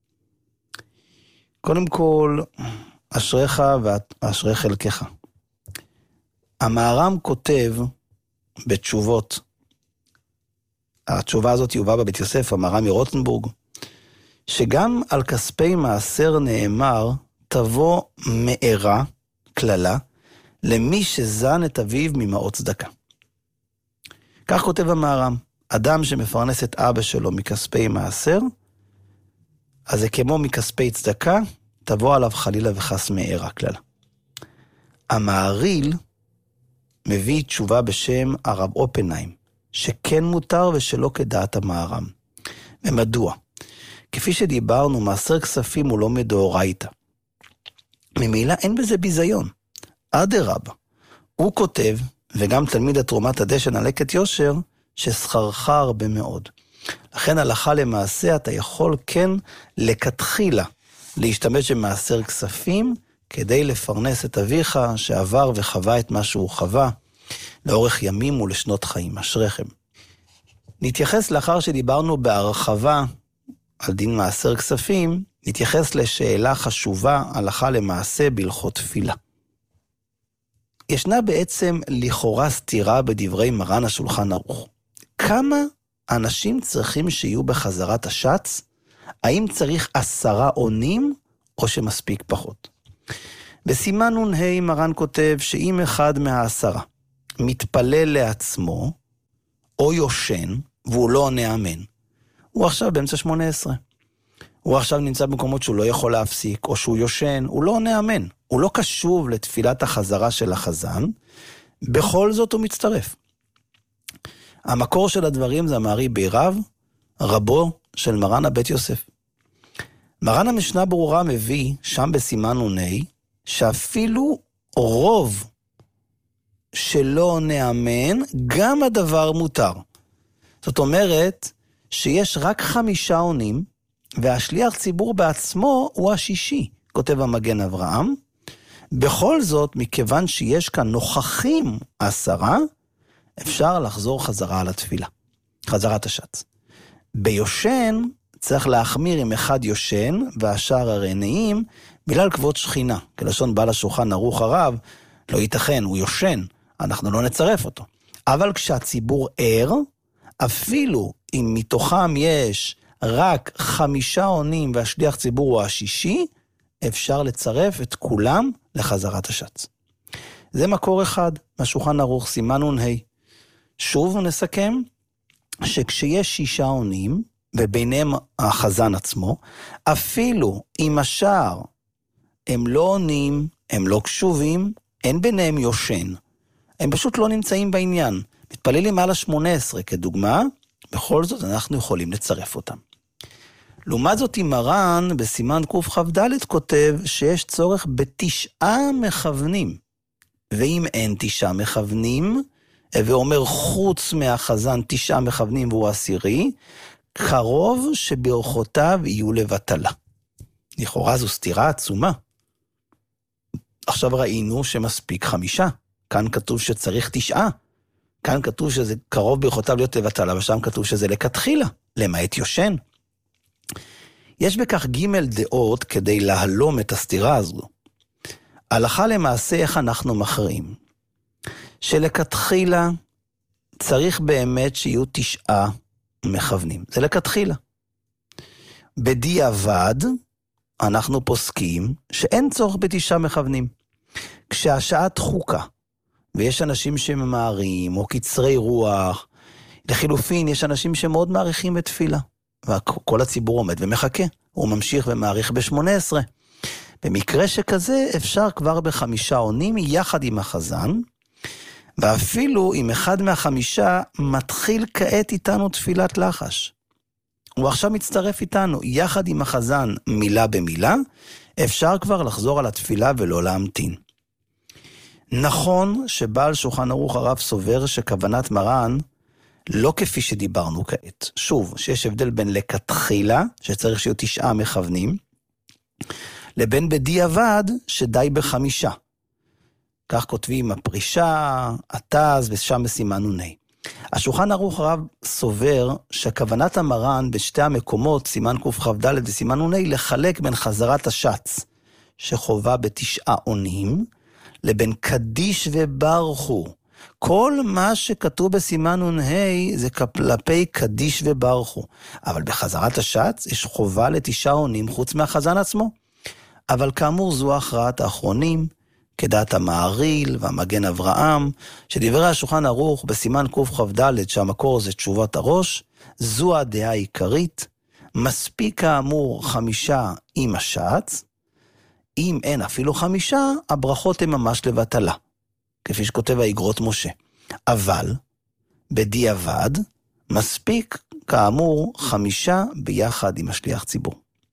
קודם כל, אשריך ואשרי חלקך. המהר"ם כותב בתשובות, התשובה הזאת יובא בבית יוסף, המהר"ם מרוטנבורג, שגם על כספי מעשר נאמר, תבוא מארה, כללה, למי שזן את אביו ממעות צדקה. כך כותב המהר"ם, אדם שמפרנס את אבא שלו מכספי מעשר, אז זה כמו מכספי צדקה, תבוא עליו חלילה וחס מארה, כללה. המהרי"ל מביא תשובה בשם הרב אופנהיים, שכן מותר ושלא כדעת המהר"ם. ומדוע? כפי שדיברנו, מעשר כספים הוא לא מדאורייתא. ממילא אין בזה ביזיון. אדרבה. הוא כותב, וגם תלמיד התרומת הדשן על לקט יושר, ששכרך הרבה מאוד. לכן הלכה למעשה אתה יכול כן לכתחילה להשתמש במעשר כספים, כדי לפרנס את אביך שעבר וחווה את מה שהוא חווה, לאורך ימים ולשנות חיים. אשריכם. נתייחס לאחר שדיברנו בהרחבה על דין מעשר כספים, נתייחס לשאלה חשובה הלכה למעשה בהלכות תפילה. ישנה בעצם לכאורה סתירה בדברי מרן השולחן ערוך. כמה אנשים צריכים שיהיו בחזרת השץ? האם צריך 10 עונים או שמספיק פחות? בסימן נ"ה מרן כותב שאם אחד מה10 מתפלל לעצמו או יושן והוא לא עונה אמן, הוא עכשיו באמצע 18. הוא עכשיו נמצא במקומות שהוא לא יכול להפסיק, או שהוא יושן, הוא לא עונה אמן. הוא לא קשוב לתפילת החזרה של החזן, בכל זאת הוא מצטרף. המקור של הדברים זה המארי בירב, רבו של מרן הבית יוסף. מרן המשנה ברורה מביא, שם בסימן נ"ה, שאפילו רוב שלא עונה אמן, גם הדבר מותר. זאת אומרת, שיש רק 5 עונים, והשליח ציבור בעצמו הוא השישי, כותב המגן אברהם. בכל זאת, מכיוון שיש כאן נוכחים 10, אפשר לחזור חזרה על התפילה, חזרת השץ. ביושן צריך להחמיר עם אחד יושן, והשאר הרנאים, בגלל כבוד שכינה, כלשון בעל השולחן ערוך הרב, לא ייתכן, הוא יושן, אנחנו לא נצרף אותו. אבל כשהציבור ער, אפילו אם מתוכם יש רק 5 עונים והשליח ציבור הוא השישי, אפשר לצרף את כולם לחזרת השץ. זה מקור אחד, מהשולחן ערוך, סימן נ"ה. שוב נסכם, שכשיש 6 עונים, וביניהם החזן עצמו, אפילו אם השאר הם לא עונים, הם לא קשובים, אין ביניהם יושן. הם פשוט לא נמצאים בעניין. מתפללים מעל 18 כדוגמה, בכל זאת אנחנו יכולים לצרף אותם. לעומת זאת עם מרן, בסימן קכ"ד כותב שיש צורך ב9 מכוונים. ואם אין 9 מכוונים, ואומר חוץ מהחזן 9 מכוונים והוא 10, קרוב שברכותיו יהיו לבטלה. לכאורה זו סתירה עצומה. עכשיו ראינו שמספיק 5. כאן כתוב שצריך 9. כאן כתוב שזה קרוב ברכותיו להיות לבטלה, ושם כתוב שזה לכתחילה, למעט יושן. יש בכך ג' דעות כדי להלום את הסתירה הזו. הלכה למעשה איך אנחנו מכריעים. שלכתחילה צריך באמת שיהיו 9 מכוונים. זה לכתחילה. בדיעבד אנחנו פוסקים שאין צורך ב9 מכוונים. כשהשעה דחוקה, ויש אנשים שממהרים, או קצרי רוח, לחילופין יש אנשים שמאוד מעריכים בתפילה, וכל הציבור עומד ומחכה, הוא ממשיך ומעריך ב18. במקרה שכזה אפשר כבר ב5 עונים יחד עם החזן, ואפילו אם אחד מה5 מתחיל כעת איתנו תפילת לחש. הוא עכשיו מצטרף איתנו, יחד עם החזן מילה במילה, אפשר כבר לחזור על התפילה ולא להמתין. נכון שבעל שולחן ערוך הרב סובר שכוונת מרן לא כפי שדיברנו כעת. שוב, שיש הבדל בין לכתחילה, שצריך שיהיו 9 מכוונים, לבין בדיעבד שדי ב5. כך כותבים הפרישה, התז, ושם בסימן נ"ה. השולחן ערוך הרב סובר שכוונת המרן בשתי המקומות, סימן קכ"ד וסימן נ"ה, לחלק בין חזרת השץ, שחובה ב9 עונים, לבין קדיש וברכו. כל מה שכתוב בסימן נ"ה זה כלפי קדיש וברכו. אבל בחזרת השץ יש חובה ל9 עונים חוץ מהחזן עצמו. אבל כאמור זו הכרעת האחרונים, כדעת המעריל והמגן אברהם, שדברי השולחן ערוך בסימן קכ"ד שהמקור זה תשובת הראש, זו הדעה העיקרית, מספיק כאמור 5 עם השץ, אם אין אפילו 5, הברכות הן ממש לבטלה, כפי שכותב האגרות משה. אבל בדיעבד מספיק כאמור 5 ביחד עם השליח ציבור.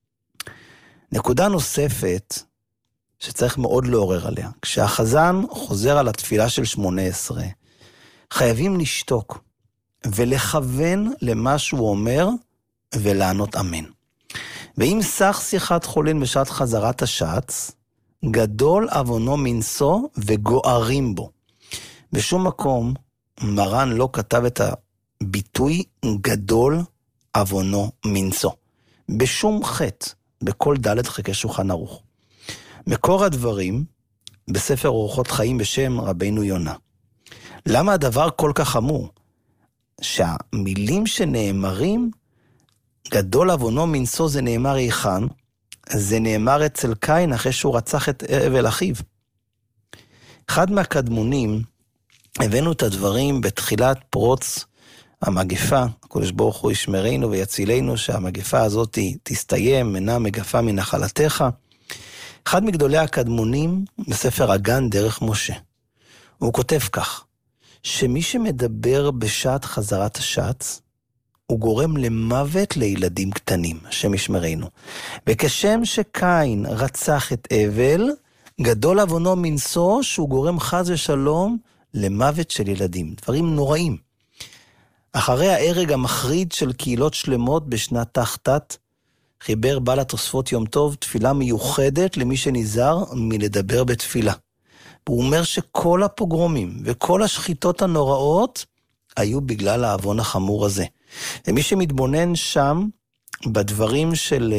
נקודה נוספת שצריך מאוד לעורר עליה, כשהחזן חוזר על התפילה של 18, חייבים לשתוק ולכוון למה שהוא אומר ולענות אמן. ואם סך שיחת חולין בשעת חזרת השץ, גדול אבונו מנסו וגוערים בו. בשום מקום מרן לא כתב את הביטוי גדול אבונו מנסו. בשום חטא, בכל ד' חלקי שולחן ערוך. מקור הדברים בספר אורחות חיים בשם רבינו יונה. למה הדבר כל כך חמור? שהמילים שנאמרים, גדול עוונו מנשוא, זה נאמר היכן, זה נאמר אצל קין אחרי שהוא רצח את הבל אחיו. אחד מהקדמונים, הבאנו את הדברים בתחילת פרוץ המגפה, הקדוש ברוך הוא ישמרנו ויצילנו שהמגפה הזאת תסתיים, מנה מגפה מנחלתך. אחד מגדולי הקדמונים בספר הגן דרך משה, הוא כותב כך, שמי שמדבר בשעת חזרת השץ, הוא גורם למוות לילדים קטנים, השם ישמרנו. וכשם שקין רצח את הבל, גדול עוונו מנשוא, שהוא גורם חס ושלום למוות של ילדים. דברים נוראים. אחרי ההרג המחריד של קהילות שלמות בשנת תחתת, חיבר בעל התוספות יום טוב תפילה מיוחדת למי שנזהר מלדבר בתפילה. הוא אומר שכל הפוגרומים וכל השחיטות הנוראות היו בגלל העוון החמור הזה. ומי שמתבונן שם בדברים של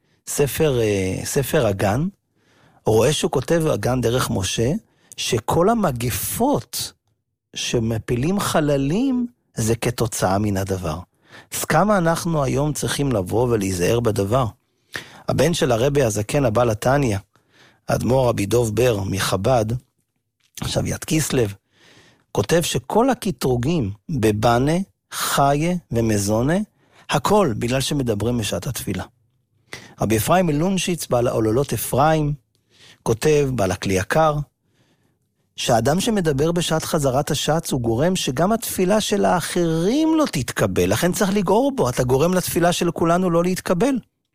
ספר הגן, רואה שהוא כותב הגן דרך משה, שכל המגפות שמפילים חללים זה כתוצאה מן הדבר. אז כמה אנחנו היום צריכים לבוא ולהיזהר בדבר? הבן של הרבי הזקן הבעל התניא, האדמו"ר רבי דוב בר מחב"ד, עכשיו יד קיסלב, כותב שכל הקטרוגים בבנה, חיה ומזונה, הכל בגלל שמדברים בשעת התפילה. רבי אפרים מלונשיץ, בעל העוללות אפרים, כותב בעל הכלי יקר, שהאדם שמדבר בשעת חזרת השץ הוא גורם שגם התפילה של האחרים לא תתקבל, לכן צריך לגעור בו, אתה גורם לתפילה של כולנו לא להתקבל.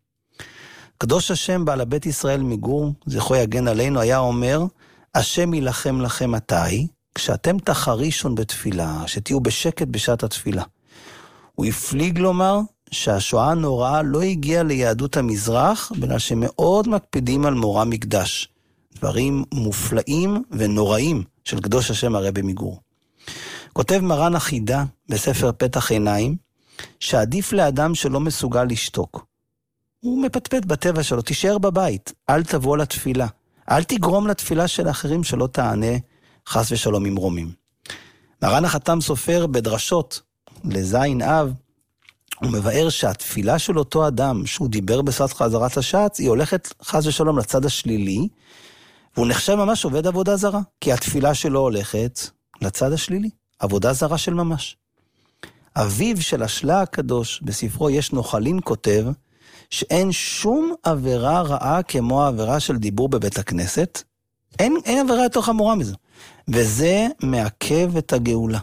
קדוש השם בעל הבית ישראל מגור, זכו יגן עלינו, היה אומר, השם ילחם לכם מתי, כשאתם תחרישון בתפילה, שתהיו בשקט בשעת התפילה. הוא הפליג לומר שהשואה הנוראה לא הגיעה ליהדות המזרח, בגלל שמאוד מקפידים על מורא מקדש. דברים מופלאים ונוראים של קדוש השם הרבי מגור. כותב מרן החידה בספר פתח עיניים, שעדיף לאדם שלא מסוגל לשתוק. הוא מפטפט בטבע שלו, תישאר בבית, אל תבוא לתפילה. אל תגרום לתפילה של האחרים שלא תענה חס ושלום ממרומים. מרן החתם סופר בדרשות לזין אב, הוא מבאר שהתפילה של אותו אדם שהוא דיבר בשעת חזרת השץ, היא הולכת חס ושלום לצד השלילי, והוא נחשב ממש עובד עבודה זרה, כי התפילה שלו הולכת לצד השלילי, עבודה זרה של ממש. אביו של השלה הקדוש בספרו יש נוחלין כותב, שאין שום עבירה רעה כמו העבירה של דיבור בבית הכנסת, אין עבירה יותר חמורה מזה, וזה מעכב את הגאולה.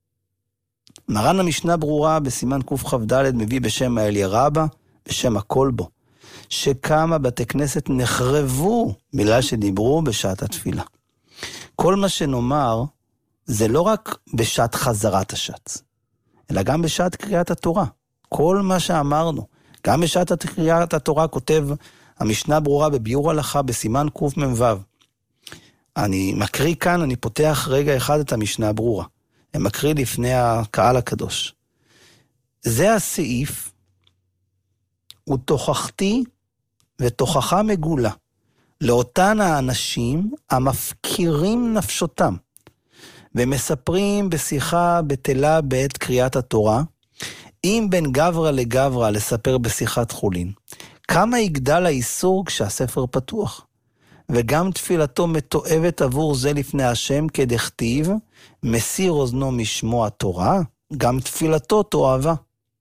מרן המשנה ברורה בסימן קכ"ד מביא בשם האליה רבא, בשם הכל בו, שכמה בתי כנסת נחרבו בגלל שדיברו בשעת התפילה. כל מה שנאמר זה לא רק בשעת חזרת השץ, אלא גם בשעת קריאת התורה. כל מה שאמרנו, גם בשעת קריאת התורה כותב המשנה ברורה בביאור הלכה בסימן קמ"ו. אני מקריא כאן, אני פותח רגע אחד את המשנה ברורה. אני מקריא לפני הקהל הקדוש. זה הסעיף, הוא תוכחתי ותוכחה מגולה לאותן האנשים המפקירים נפשותם, ומספרים בשיחה בטלה בעת קריאת התורה, אם בין גברא לגברא לספר בשיחת חולין, כמה יגדל האיסור כשהספר פתוח, וגם תפילתו מתועבת עבור זה לפני השם כדכתיב, מסיר אוזנו משמוע תורה, גם תפילתו תועבה.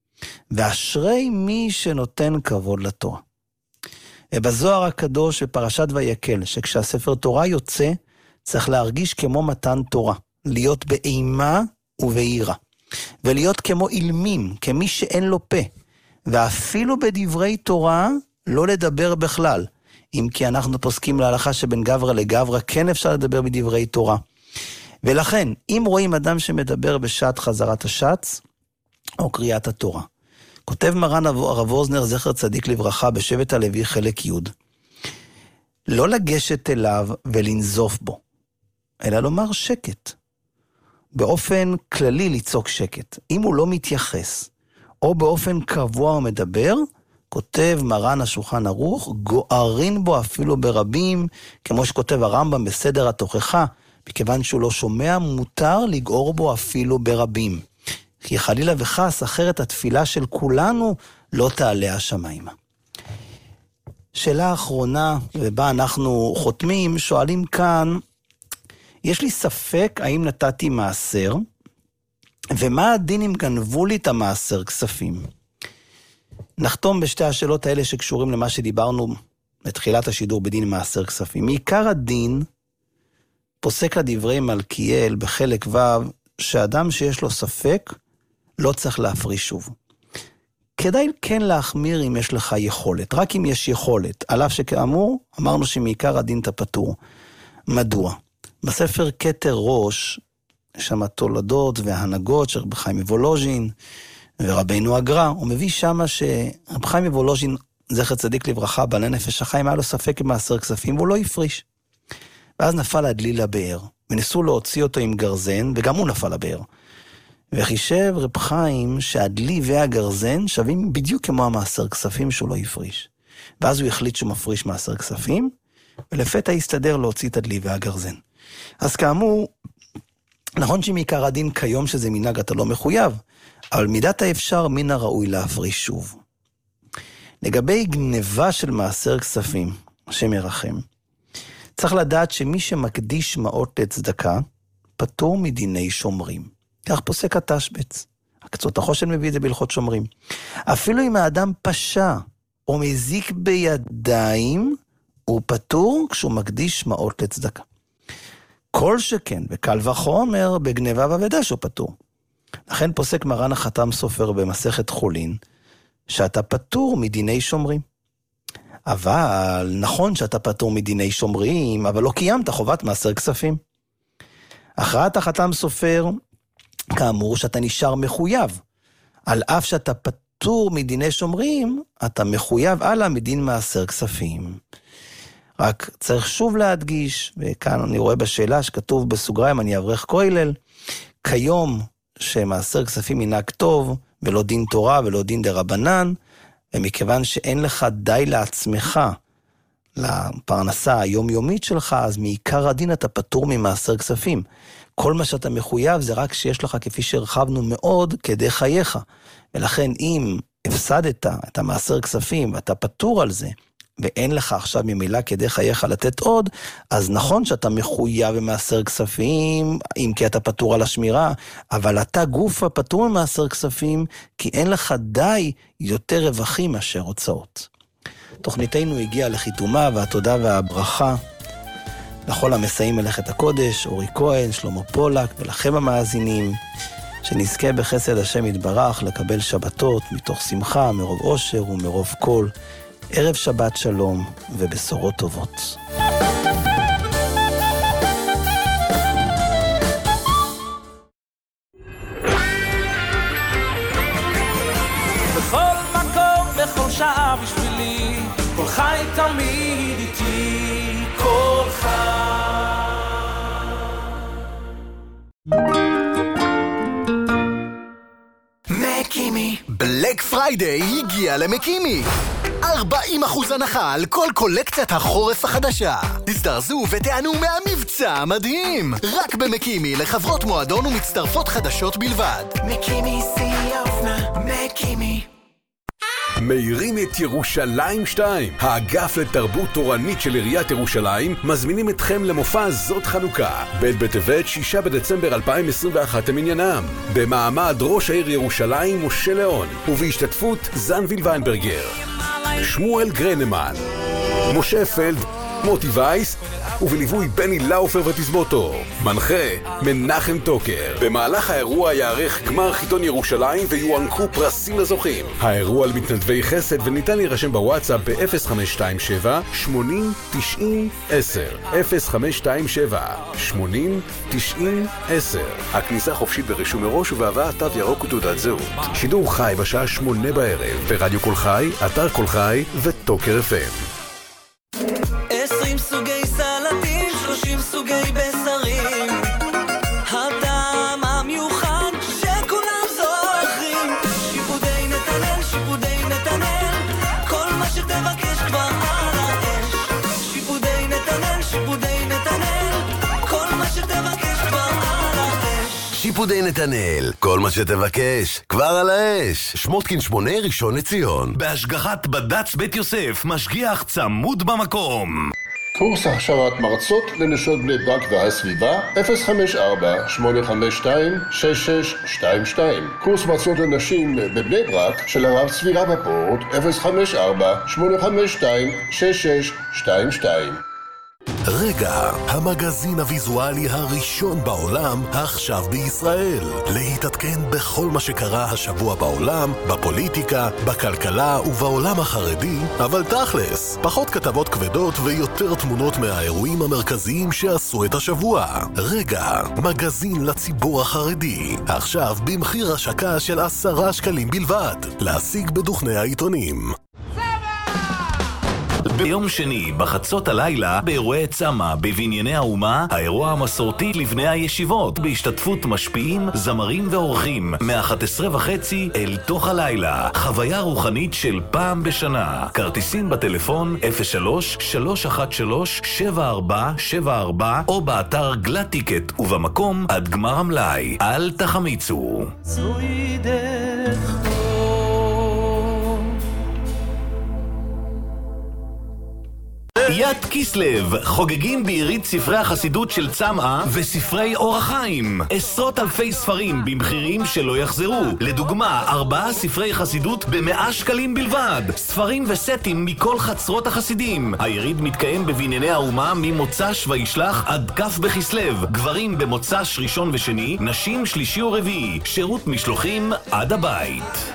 ואשרי מי שנותן כבוד לתורה. בזוהר הקדוש בפרשת ויקל, שכשהספר תורה יוצא, צריך להרגיש כמו מתן תורה, להיות באימה ובעירה, ולהיות כמו אילמים, כמי שאין לו פה, ואפילו בדברי תורה לא לדבר בכלל, אם כי אנחנו פוסקים להלכה שבין גברא לגברא כן אפשר לדבר בדברי תורה. ולכן, אם רואים אדם שמדבר בשעת חזרת השץ, או קריאת התורה, כותב מרן הרב אוזנר זכר צדיק לברכה בשבט הלוי חלק י', לא לגשת אליו ולנזוף בו, אלא לומר שקט. באופן כללי ליצוק שקט. אם הוא לא מתייחס, או באופן קבוע הוא מדבר, כותב מרן השולחן ערוך, גוערין בו אפילו ברבים, כמו שכותב הרמב"ם בסדר התוכחה, מכיוון שהוא לא שומע, מותר לגעור בו אפילו ברבים. כי חלילה וחס, אחרת התפילה של כולנו לא תעלה השמיימה. שאלה האחרונה, ובה אנחנו חותמים, שואלים כאן, יש לי ספק האם נתתי מעשר, ומה הדין אם גנבו לי את המעשר כספים? נחתום בשתי השאלות האלה שקשורים למה שדיברנו לתחילת השידור בדין מעשר כספים. מעיקר הדין, פוסק לדברי מלכיאל בחלק ו' שאדם שיש לו ספק, לא צריך להפריש שוב. כדאי כן להחמיר אם יש לך יכולת, רק אם יש יכולת. על אף שכאמור, אמרנו שמעיקר הדין אתה פטור. מדוע? בספר כתר ראש, שם התולדות וההנהגות של רב חיים מוולוז'ין ורבינו הגר"א, הוא מביא שם שרב חיים מוולוז'ין, זכר צדיק לברכה, בעלי נפש החיים, היה לו ספק במעשר כספים, והוא לא הפריש. ואז נפל הדלי לבאר, וניסו להוציא אותו עם גרזן, וגם הוא נפל לבאר. וחישב רב חיים שהדלי והגרזן שווים בדיוק כמו המעשר כספים שהוא לא הפריש. ואז הוא החליט שהוא מפריש מעשר כספים, ולפתע הסתדר להוציא את הדלי והגרזן. אז כאמור, נכון שמעיקר הדין כיום שזה מנהג אתה לא מחויב, אבל מידת האפשר מן הראוי להפריש שוב. לגבי גניבה של מעשר כספים, השם ירחם, צריך לדעת שמי שמקדיש מעות לצדקה, פטור מדיני שומרים. כך פוסק התשבץ. הקצות החושן מביא את זה בהלכות שומרים. אפילו אם האדם פשע או מזיק בידיים, הוא פטור כשהוא מקדיש מעות לצדקה. כל שכן, וקל וחומר, בגניבה ואבדה שהוא פטור. לכן פוסק מרן החתם סופר במסכת חולין, שאתה פטור מדיני שומרים. אבל נכון שאתה פטור מדיני שומרים, אבל לא קיימת חובת מעשר כספים. הכרעת החתם סופר, כאמור שאתה נשאר מחויב. על אף שאתה פטור מדיני שומרים, אתה מחויב הלאה מדין מעשר כספים. רק צריך שוב להדגיש, וכאן אני רואה בשאלה שכתוב בסוגריים, אני אברך כולל, כיום שמעשר כספים מנהג טוב, ולא דין תורה ולא דין דרבנן, ומכיוון שאין לך די לעצמך, לפרנסה היומיומית שלך, אז מעיקר הדין אתה פטור ממעשר כספים. כל מה שאתה מחויב זה רק שיש לך, כפי שהרחבנו מאוד, כדי חייך. ולכן אם הפסדת את המעשר כספים, ואתה פטור על זה, ואין לך עכשיו ממילא כדי חייך לתת עוד, אז נכון שאתה מחויב במעשר כספים, אם כי אתה פטור על השמירה, אבל אתה גופה פטור ממעשר כספים, כי אין לך די יותר רווחים מאשר הוצאות. תוכניתנו הגיעה לחיתומה, והתודה והברכה לכל המסייעים מלאכת הקודש, אורי כהן, שלמה פולק, ולכם המאזינים, שנזכה בחסד השם יתברך לקבל שבתות מתוך שמחה, מרוב אושר ומרוב קול. ערב שבת שלום ובשורות טובות. בכל מקום, בכל שעה בשבילי, כל חי תמיד איתי, כל חי. מקימי. בלק פריידיי הגיע למקימי. 40% הנחה על כל קולקציית החורף החדשה. תזדרזו ותענו מהמבצע המדהים. רק במקימי לחברות מועדון ומצטרפות חדשות בלבד. מקימי שיא האופנה, מקימי. מאירים את ירושלים 2. האגף לתרבות תורנית של עיריית ירושלים מזמינים אתכם למופע זאת חנוכה. ב' בטבת 6 בדצמבר 2021 למניינם. במעמד ראש העיר ירושלים משה ליאון, ובהשתתפות זנביל ויינברגר, שמואל גרנמן, משה פלד, מוטי וייס, ובליווי בני לאופר ותזמורתו. מנחה מנחם טוקר. במהלך האירוע יערך גמר חיתון ירושלים ויוענקו פרסים לזוכים. האירוע על מתנדבי חסד וניתן להירשם בוואטסאפ ב-0527-80-90-10 0527-80-90-10. הכניסה חופשית ברישום מראש ובהבאת תו ירוק ותעודת זהות. שידור חי בשעה 8 בערב ברדיו כל חי, אתר כל חי וטוקר FM. 20 סוגי סלטים, 30 סוגי בשרים, הטעם המיוחד שכולם זוכרים. שיפודי נתנאל, שיפודי נתנאל, שיפודי נתנאל, כל מה שתבקש, כבר על האש. שמוטקין 8, ראשון לציון. בהשגחת בד"ץ בית יוסף, משגיח צמוד במקום. קורס הכשרת מרצות לנשות בני ברק והסביבה 054-852-6622. קורס מרצות לנשים בבני ברק של הרב צבי רפפורט 054-852-6622. רגע, המגזין הוויזואלי הראשון בעולם עכשיו בישראל. להתעדכן בכל מה שקרה השבוע בעולם, בפוליטיקה, בכלכלה ובעולם החרדי, אבל תכלס, פחות כתבות כבדות ויותר תמונות מהאירועים המרכזיים שעשו את השבוע. רגע, מגזין לציבור החרדי, עכשיו במחיר השקה של 10 שקלים בלבד, להשיג בדוכני העיתונים. ביום שני, בחצות הלילה, באירועי צמא, בבנייני האומה, האירוע המסורתי לבני הישיבות, בהשתתפות משפיעים, זמרים ואורחים, מ-11:30 אל תוך הלילה. חוויה רוחנית של פעם בשנה. כרטיסים בטלפון 03-313-7474 או באתר גלטיקט ובמקום עד גמר המלאי. אל תחמיצו. זוהי דרך יד כיסלב, חוגגים בעירית ספרי החסידות של צמא וספרי אור החיים. עשרות אלפי ספרים במחירים שלא יחזרו. לדוגמה, 4 ספרי חסידות ב100 שקלים בלבד. ספרים וסטים מכל חצרות החסידים. היריד מתקיים בבנייני האומה ממוצ"ש וישלח עד כ' בכסלו. גברים במוצ"ש ראשון ושני, נשים שלישי ורביעי. שירות משלוחים עד הבית.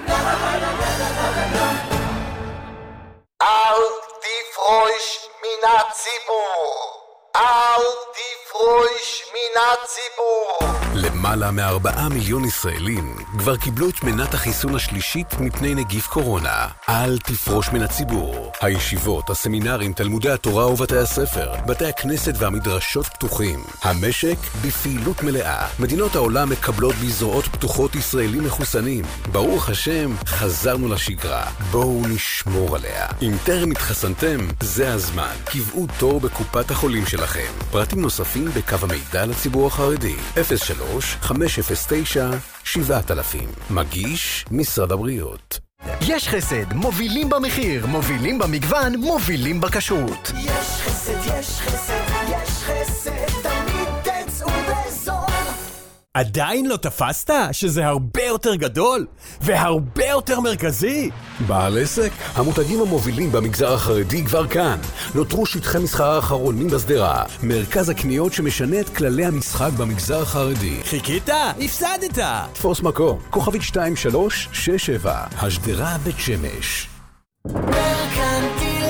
תפרוש מן הציבור, אל תפרוש מן הציבור. למעלה מ4 מיליון ישראלים כבר קיבלו את מנת החיסון השלישית מפני נגיף קורונה. אל תפרוש מן הציבור. הישיבות, הסמינרים, תלמודי התורה ובתי הספר, בתי הכנסת והמדרשות פתוחים. המשק בפעילות מלאה. מדינות העולם מקבלות בזרועות פתוחות ישראלים מחוסנים. ברוך השם, חזרנו לשגרה. בואו נשמור עליה. אם טרם התחסנתם, זה הזמן. קבעו תור בקופת החולים שלכם. פרטים נוספים בקו המידע לציבור החרדי 03-509-7000. מגיש משרד הבריאות. יש חסד, מובילים במחיר, מובילים במגוון, מובילים בכשרות. יש חסד, יש חסד, יש חסד, תמיד תצאו בזול. עדיין לא תפסת שזה הרבה יותר גדול והרבה יותר מרכזי? בעל עסק, המותגים המובילים במגזר החרדי כבר כאן. נותרו שטחי מסחר האחרונים בשדרה, מרכז הקניות שמשנה את כללי המשחק במגזר החרדי. חיכית? הפסדת. תפוס מקום, כוכבית 2367, השדרה בית שמש. מרקנטיל,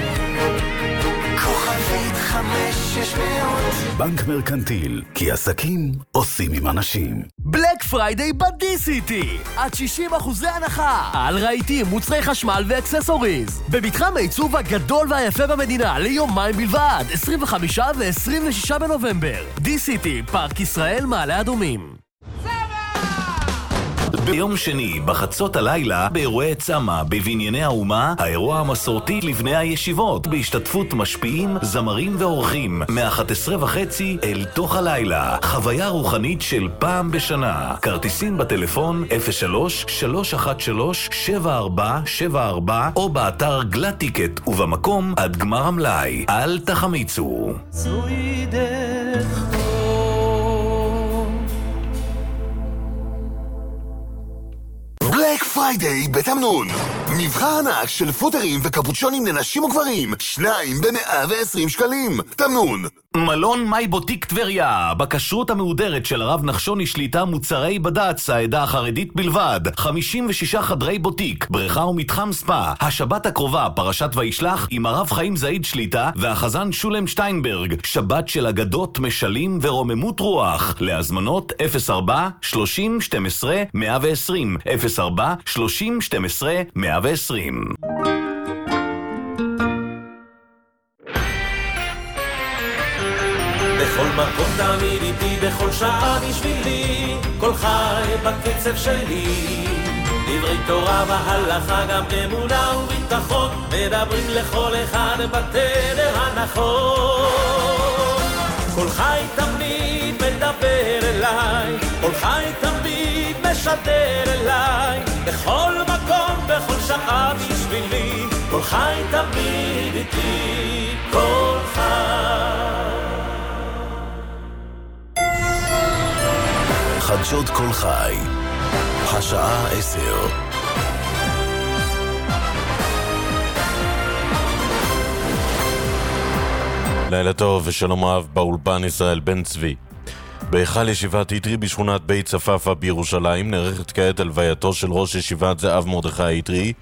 כוכבית 5600. בנק מרקנטיל, כי עסקים עושים עם אנשים. בלק פריידיי בדי-סיטי, עד 60% הנחה על רהיטים, מוצרי חשמל ואקססוריז במתחם העיצוב הגדול והיפה במדינה ליומיים בלבד, 25 ו-26 בנובמבר. די-סיטי, פארק ישראל, מעלה אדומים. ביום שני, בחצות הלילה, באירועי צמא, בבנייני האומה, האירוע המסורתי לבני הישיבות, בהשתתפות משפיעים, זמרים ואורחים, מ-11:30 אל תוך הלילה. חוויה רוחנית של פעם בשנה. כרטיסים בטלפון 03-313-7474 או באתר גלטיקט ובמקום עד גמר המלאי. אל תחמיצו. זוהי דרך בלק פריידיי בתמנון. מבחר ענק של פוטרים וקפוצ'ונים לנשים וגברים, 2 ב120 שקלים. תמנון. מלון מי בוטיק טבריה, בכשרות המהודרת של הרב נחשוני שליטה, מוצרי בד"ץ, העדה החרדית בלבד. 56 חדרי בוטיק, בריכה ומתחם ספא. השבת הקרובה, פרשת וישלח, עם הרב חיים זעיד שליטה והחזן שולם שטיינברג. שבת של אגדות, משלים ורוממות רוח. להזמנות 04-30-12-120 04-30-12-120. בכל מקום תמיד איתי, בכל שעה בשבילי, כל חי בקצב שלי. דברי תורה והלכה, גם אמונה וביטחון, מדברים לכל אחד בתדר הנכון. כל חי תמיד מדבר אליי, כל חי תמיד משדר אליי, בכל מקום, בכל שעה בשבילי, כל חי תמיד איתי, כל חי. חדשות כל חי, השעה 10. לילה טוב ושלום רב, באולפן ישראל בן צבי. בהיכל ישיבת איתרי בשכונת בית צפאפא בירושלים נערכת כעת הלווייתו של ראש ישיבת זהב מרדכי איתרי,